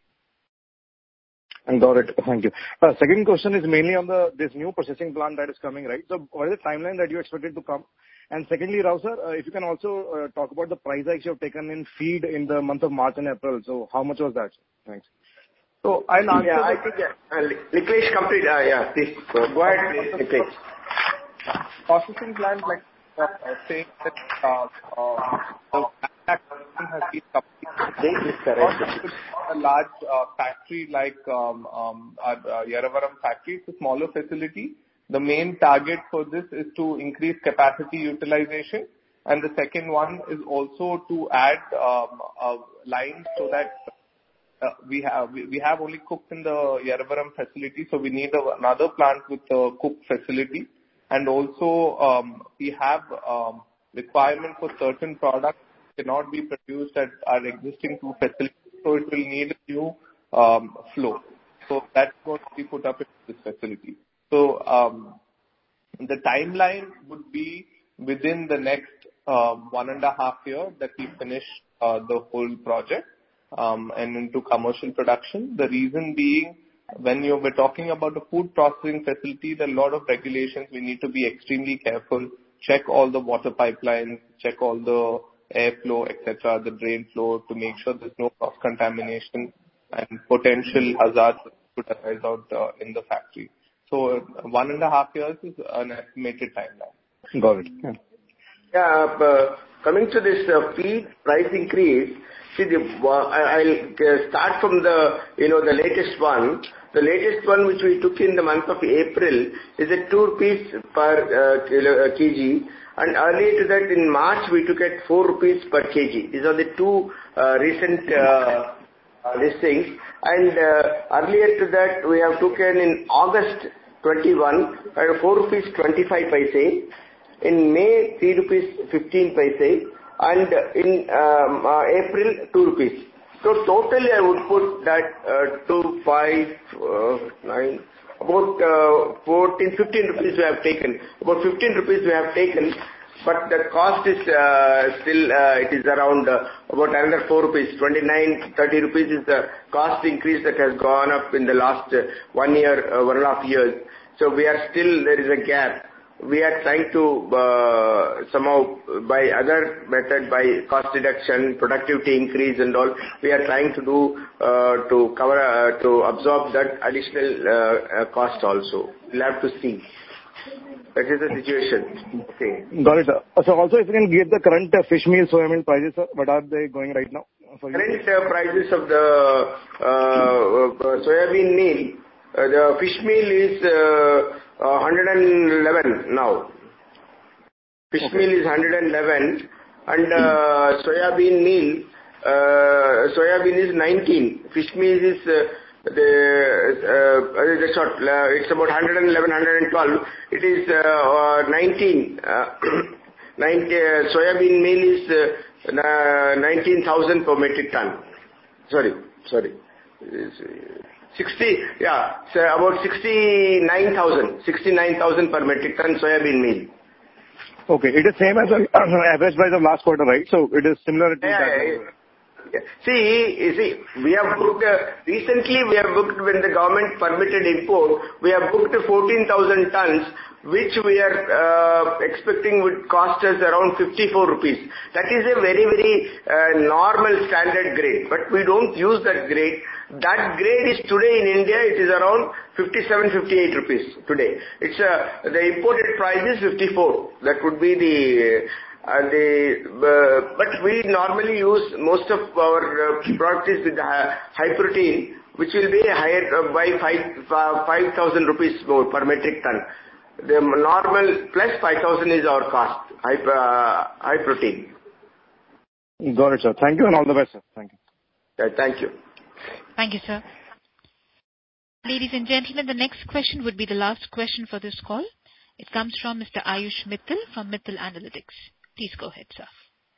Got it. Thank you. Uh, second question is mainly on the this new processing plant that is coming, right? So what is the timeline that you expect it to come? And secondly, Rao sir, uh, if you can also uh, talk about the price hikes you have taken in feed in the month of March and April. So how much was that? Thanks. So I'll answer. Yeah, I think uh, Niklesh complete. Uh, yeah, please uh, go ahead, please, Niklesh. Processing plant, like uh, saying that uh, uh, the manufacturing has been completed. A large uh, factory like um, um, our uh, Yaravaram factory, it's a smaller facility. The main target for this is to increase capacity utilization, and the second one is also to add um, a line so that uh, we have we, we have only cooked in the Yaravaram facility, so we need a, another plant with a cooked facility, and also um, we have um, requirement for certain products cannot be produced at our existing two facilities, so it will need a new um, flow. So that's going to be put up in this facility. So um, the timeline would be within the next uh, one and a half year that we finish uh, the whole project um, and into commercial production. The reason being, when you were talking about a food processing facility, there are a lot of regulations. We need to be extremely careful, check all the water pipelines, check all the airflow, et cetera, the drain flow to make sure there's no cross-contamination and potential hazards to arise out uh, in the factory. So uh, one and a half years is an estimated timeline. Got it. Yeah. Yeah, uh, coming to this uh, feed price increase, see, the, uh, I'll start from the, you know, the latest one. The latest one which we took in the month of April is at two rupees per uh, kilo, uh, kg. And earlier to that, in March, we took at four rupees per kg. These are the two uh, recent uh, uh, listings. And uh, earlier to that, we have taken in August twenty-one, uh, four rupees twenty-five paise. In May, three rupees fifteen paise. And in um, uh, April, two rupees. So totally, I would put that uh, two, five, uh, nine, about uh, fourteen, fifteen rupees we have taken. About fifteen rupees we have taken, but the cost is uh, still, uh, it is around uh, about another four rupees. twenty-nine, thirty rupees is the cost increase that has gone up in the last uh, one year, uh, one and a half years. So we are still, there is a gap. We are trying to uh, somehow by other method, by cost reduction, productivity increase and all, we are trying to do uh, to cover, uh, to absorb that additional uh, uh, cost also. We'll have to see. That is the situation. Okay. Got it, sir. So also if you can give the current uh, fish meal, soya meal prices, sir, what are they going right now? For current uh, prices of the uh, uh, soybean meal, uh, the fish meal is uh, Uh, one hundred eleven now. Fish okay. meal is one hundred eleven and uh, soybean meal, uh, soybean is nineteen. Fish meal is uh, the uh, the short. Uh, it's about one hundred eleven, one hundred twelve. It is uh, uh, nineteen. Uh, ninety, uh, soybean meal is uh, nineteen thousand per metric ton. Sorry, sorry. sixty, yeah, so about sixty-nine thousand, sixty-nine thousand per metric ton soybean meal. Okay, it is same as the average price of last quarter, right? So it is similar to yeah, that. Yeah. Yeah. See, you see, we have booked, uh, recently we have booked when the government permitted import, we have booked fourteen thousand tons, which we are uh, expecting would cost us around fifty-four rupees. That is a very, very uh, normal standard grade, but we don't use that grade. That grade is today in India, it is around fifty-seven, fifty-eight rupees today. It's uh, the imported price is fifty-four. That would be the, the, uh, but we normally use most of our uh, product is with the high protein, which will be higher uh, by five thousand rupees more per metric ton. The normal plus five thousand is our cost, high, uh, high protein. Got it, sir. Thank you and all the best, sir. Thank you. Uh, thank you. Thank you, sir. Ladies and gentlemen, the next question would be the last question for this call. It comes from Mister Ayush Mittal from Mittal Analytics. Please go ahead, sir.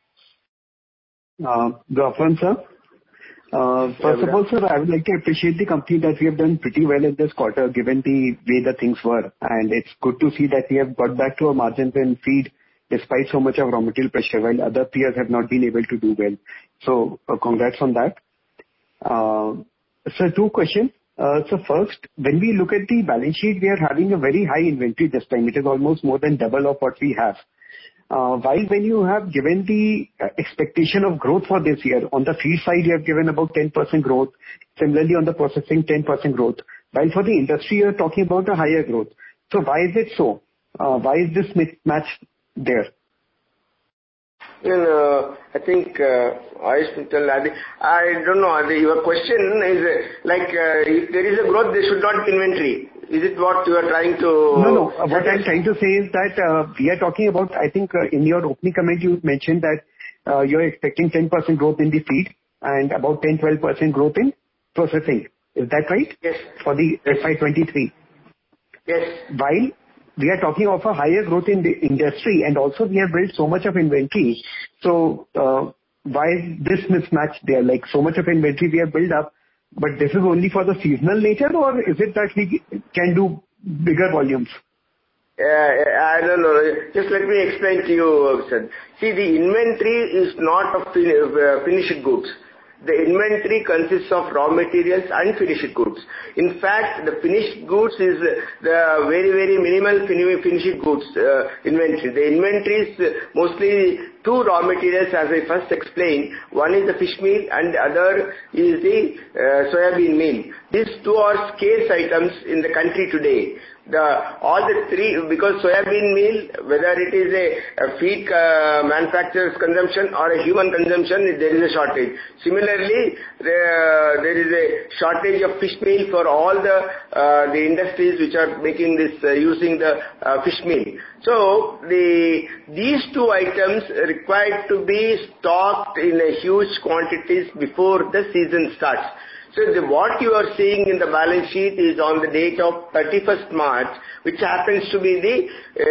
Uh, good afternoon, sir. Uh, first of all, sir, I would like to appreciate the company that we have done pretty well in this quarter, given the way the things were. And it's good to see that we have got back to our margins in feed despite so much of raw material pressure, while other peers have not been able to do well. So, uh, congrats on that. Uh, sir, two questions. Uh, so first, when we look at the balance sheet, we are having a very high inventory this time. It is almost more than double of what we have. Uh, while when you have given the uh, expectation of growth for this year, on the feed side you have given about ten percent growth, similarly on the processing ten percent growth, while for the industry you are talking about a higher growth. So why is it so? Uh, why is this mismatch there? Well, uh, I think, uh, Ayush Mittal, I don't know, your question is uh, like, uh, if there is a growth, there should not be inventory. Is it what you are trying to... No, no. What I'm trying to say is that uh, we are talking about, I think uh, in your opening comment you mentioned that uh, you're expecting ten percent growth in the feed and about ten to twelve percent growth in processing. Is that right? Yes. For the Yes. F Y twenty-three. Yes. While we are talking of a higher growth in the industry and also we have built so much of inventory. So uh, why is this mismatch there? Like so much of inventory we have built up, but this is only for the seasonal nature, or is it that we can do bigger volumes? Uh, I don't know. Just let me explain to you, sir. See, the inventory is not of fin uh, finished goods. The inventory consists of raw materials and finished goods. In fact, the finished goods is the very, very minimal finished goods uh, inventory. The inventory is mostly two raw materials, as I first explained. One is the fish meal and the other is the uh, soybean meal. These two are scarce items in the country today. The all the three, because soybean meal, whether it is a, a feed uh, manufacturer's consumption or a human consumption, there is a shortage. Similarly, there, there is a shortage of fish meal for all the uh, the industries which are making this uh, using the uh, fish meal. So the these two items required to be stocked in a huge quantities before the season starts. So the, what you are seeing in the balance sheet is on the date of thirty-first March, which happens to be the,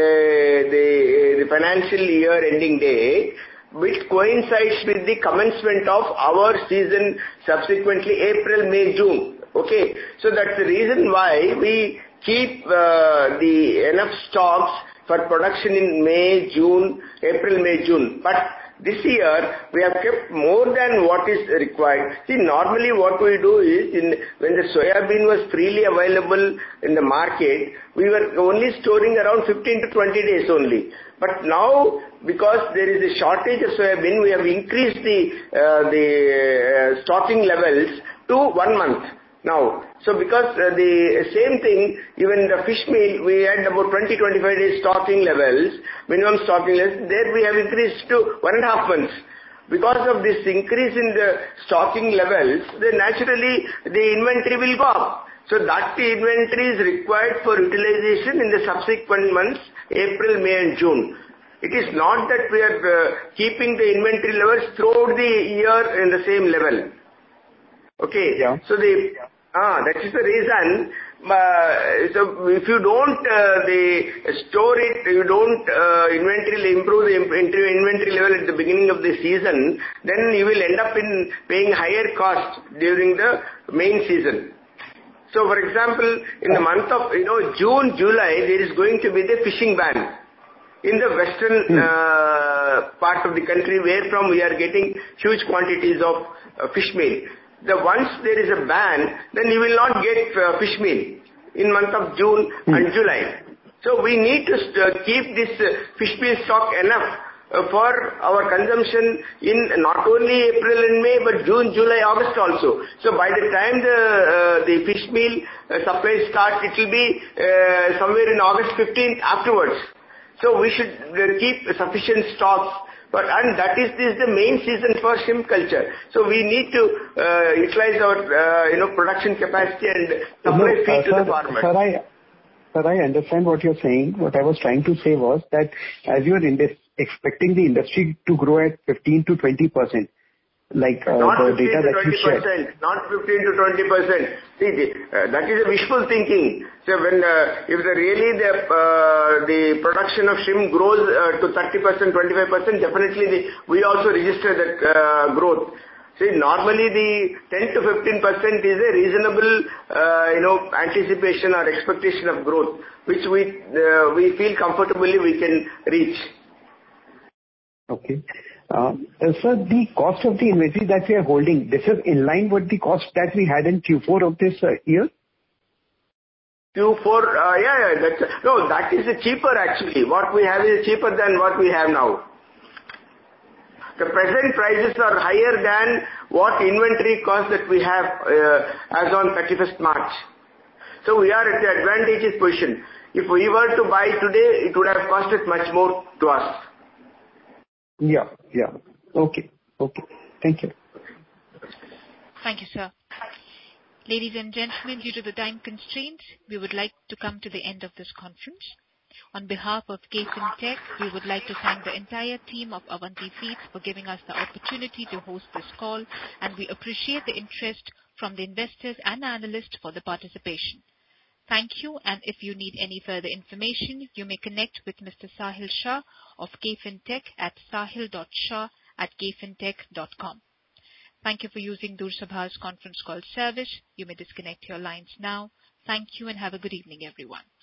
uh, the, the financial year ending date, which coincides with the commencement of our season subsequently April, May, June. Okay, so that's the reason why we keep uh, the enough stocks for production in May, June, April, May, June. But this year, we have kept more than what is required. See, normally what we do is, in, when the soybean was freely available in the market, we were only storing around fifteen to twenty days only. But now, because there is a shortage of soybean, we have increased the, uh, the uh, stocking levels to one month. Now, so because uh, the same thing, even the fish meal, we had about twenty to twenty-five days stocking levels, minimum stocking levels, there we have increased to one and a half months. Because of this increase in the stocking levels, then naturally the inventory will go up. So that the inventory is required for utilization in the subsequent months, April, May and June. It is not that we are uh, keeping the inventory levels throughout the year in the same level. Okay, yeah. So the ah that is the reason. Uh, so if you don't uh, the store it, you don't uh, inventory improve the inventory level at the beginning of the season, then you will end up in paying higher cost during the main season. So, for example, in the month of you know June, July, there is going to be the fishing ban in the western hmm. uh, part of the country, where from we are getting huge quantities of uh, fish meal. The once there is a ban, then you will not get uh, fish meal in month of June hmm. and July. So we need to uh, keep this uh, fish meal stock enough uh, for our consumption in not only April and May, but June, July, August also. So by the time the uh, the fish meal uh, supply starts, it will be uh, somewhere in August fifteenth afterwards. So we should uh, keep sufficient stocks But and that is, is the main season for shrimp culture. So we need to uh, utilize our uh, you know production capacity and supply No, feed uh, to sir, the farmers. Sir, I, sir, I understand what you're saying. What I was trying to say was that as you are in this, expecting the industry to grow at fifteen to twenty percent, like uh, not the data that you shared. Not fifteen to twenty percent. See, the, uh, that is a wishful thinking. So when uh, if the really the uh, the production of shrimp grows uh, to thirty percent, twenty-five percent, definitely the, we also register that uh, growth. See, normally the ten to fifteen percent is a reasonable uh, you know anticipation or expectation of growth, which we uh, we feel comfortably we can reach. Okay. Uh, Sir, the cost of the inventory that we are holding, this is in line with the cost that we had in Q four of this uh, year? Q four, uh, yeah, yeah, that's, no, that is cheaper actually. What we have is cheaper than what we have now. The present prices are higher than what inventory cost that we have uh, as on thirty-first March. So we are at the advantageous position. If we were to buy today, it would have costed much more to us. Yeah, yeah. Okay, okay. Thank you. Thank you, sir. Ladies and gentlemen, due to the time constraints, we would like to come to the end of this conference. On behalf of KFin Tech, we would like to thank the entire team of Avanti Feeds for giving us the opportunity to host this call, and we appreciate the interest from the investors and analysts for the participation. Thank you, and if you need any further information, you may connect with Mister Sahil Shah of KFin Tech at sahil dot shah at kfintech dot com. Thank you for using Dursabha's conference call service. You may disconnect your lines now. Thank you and have a good evening, everyone.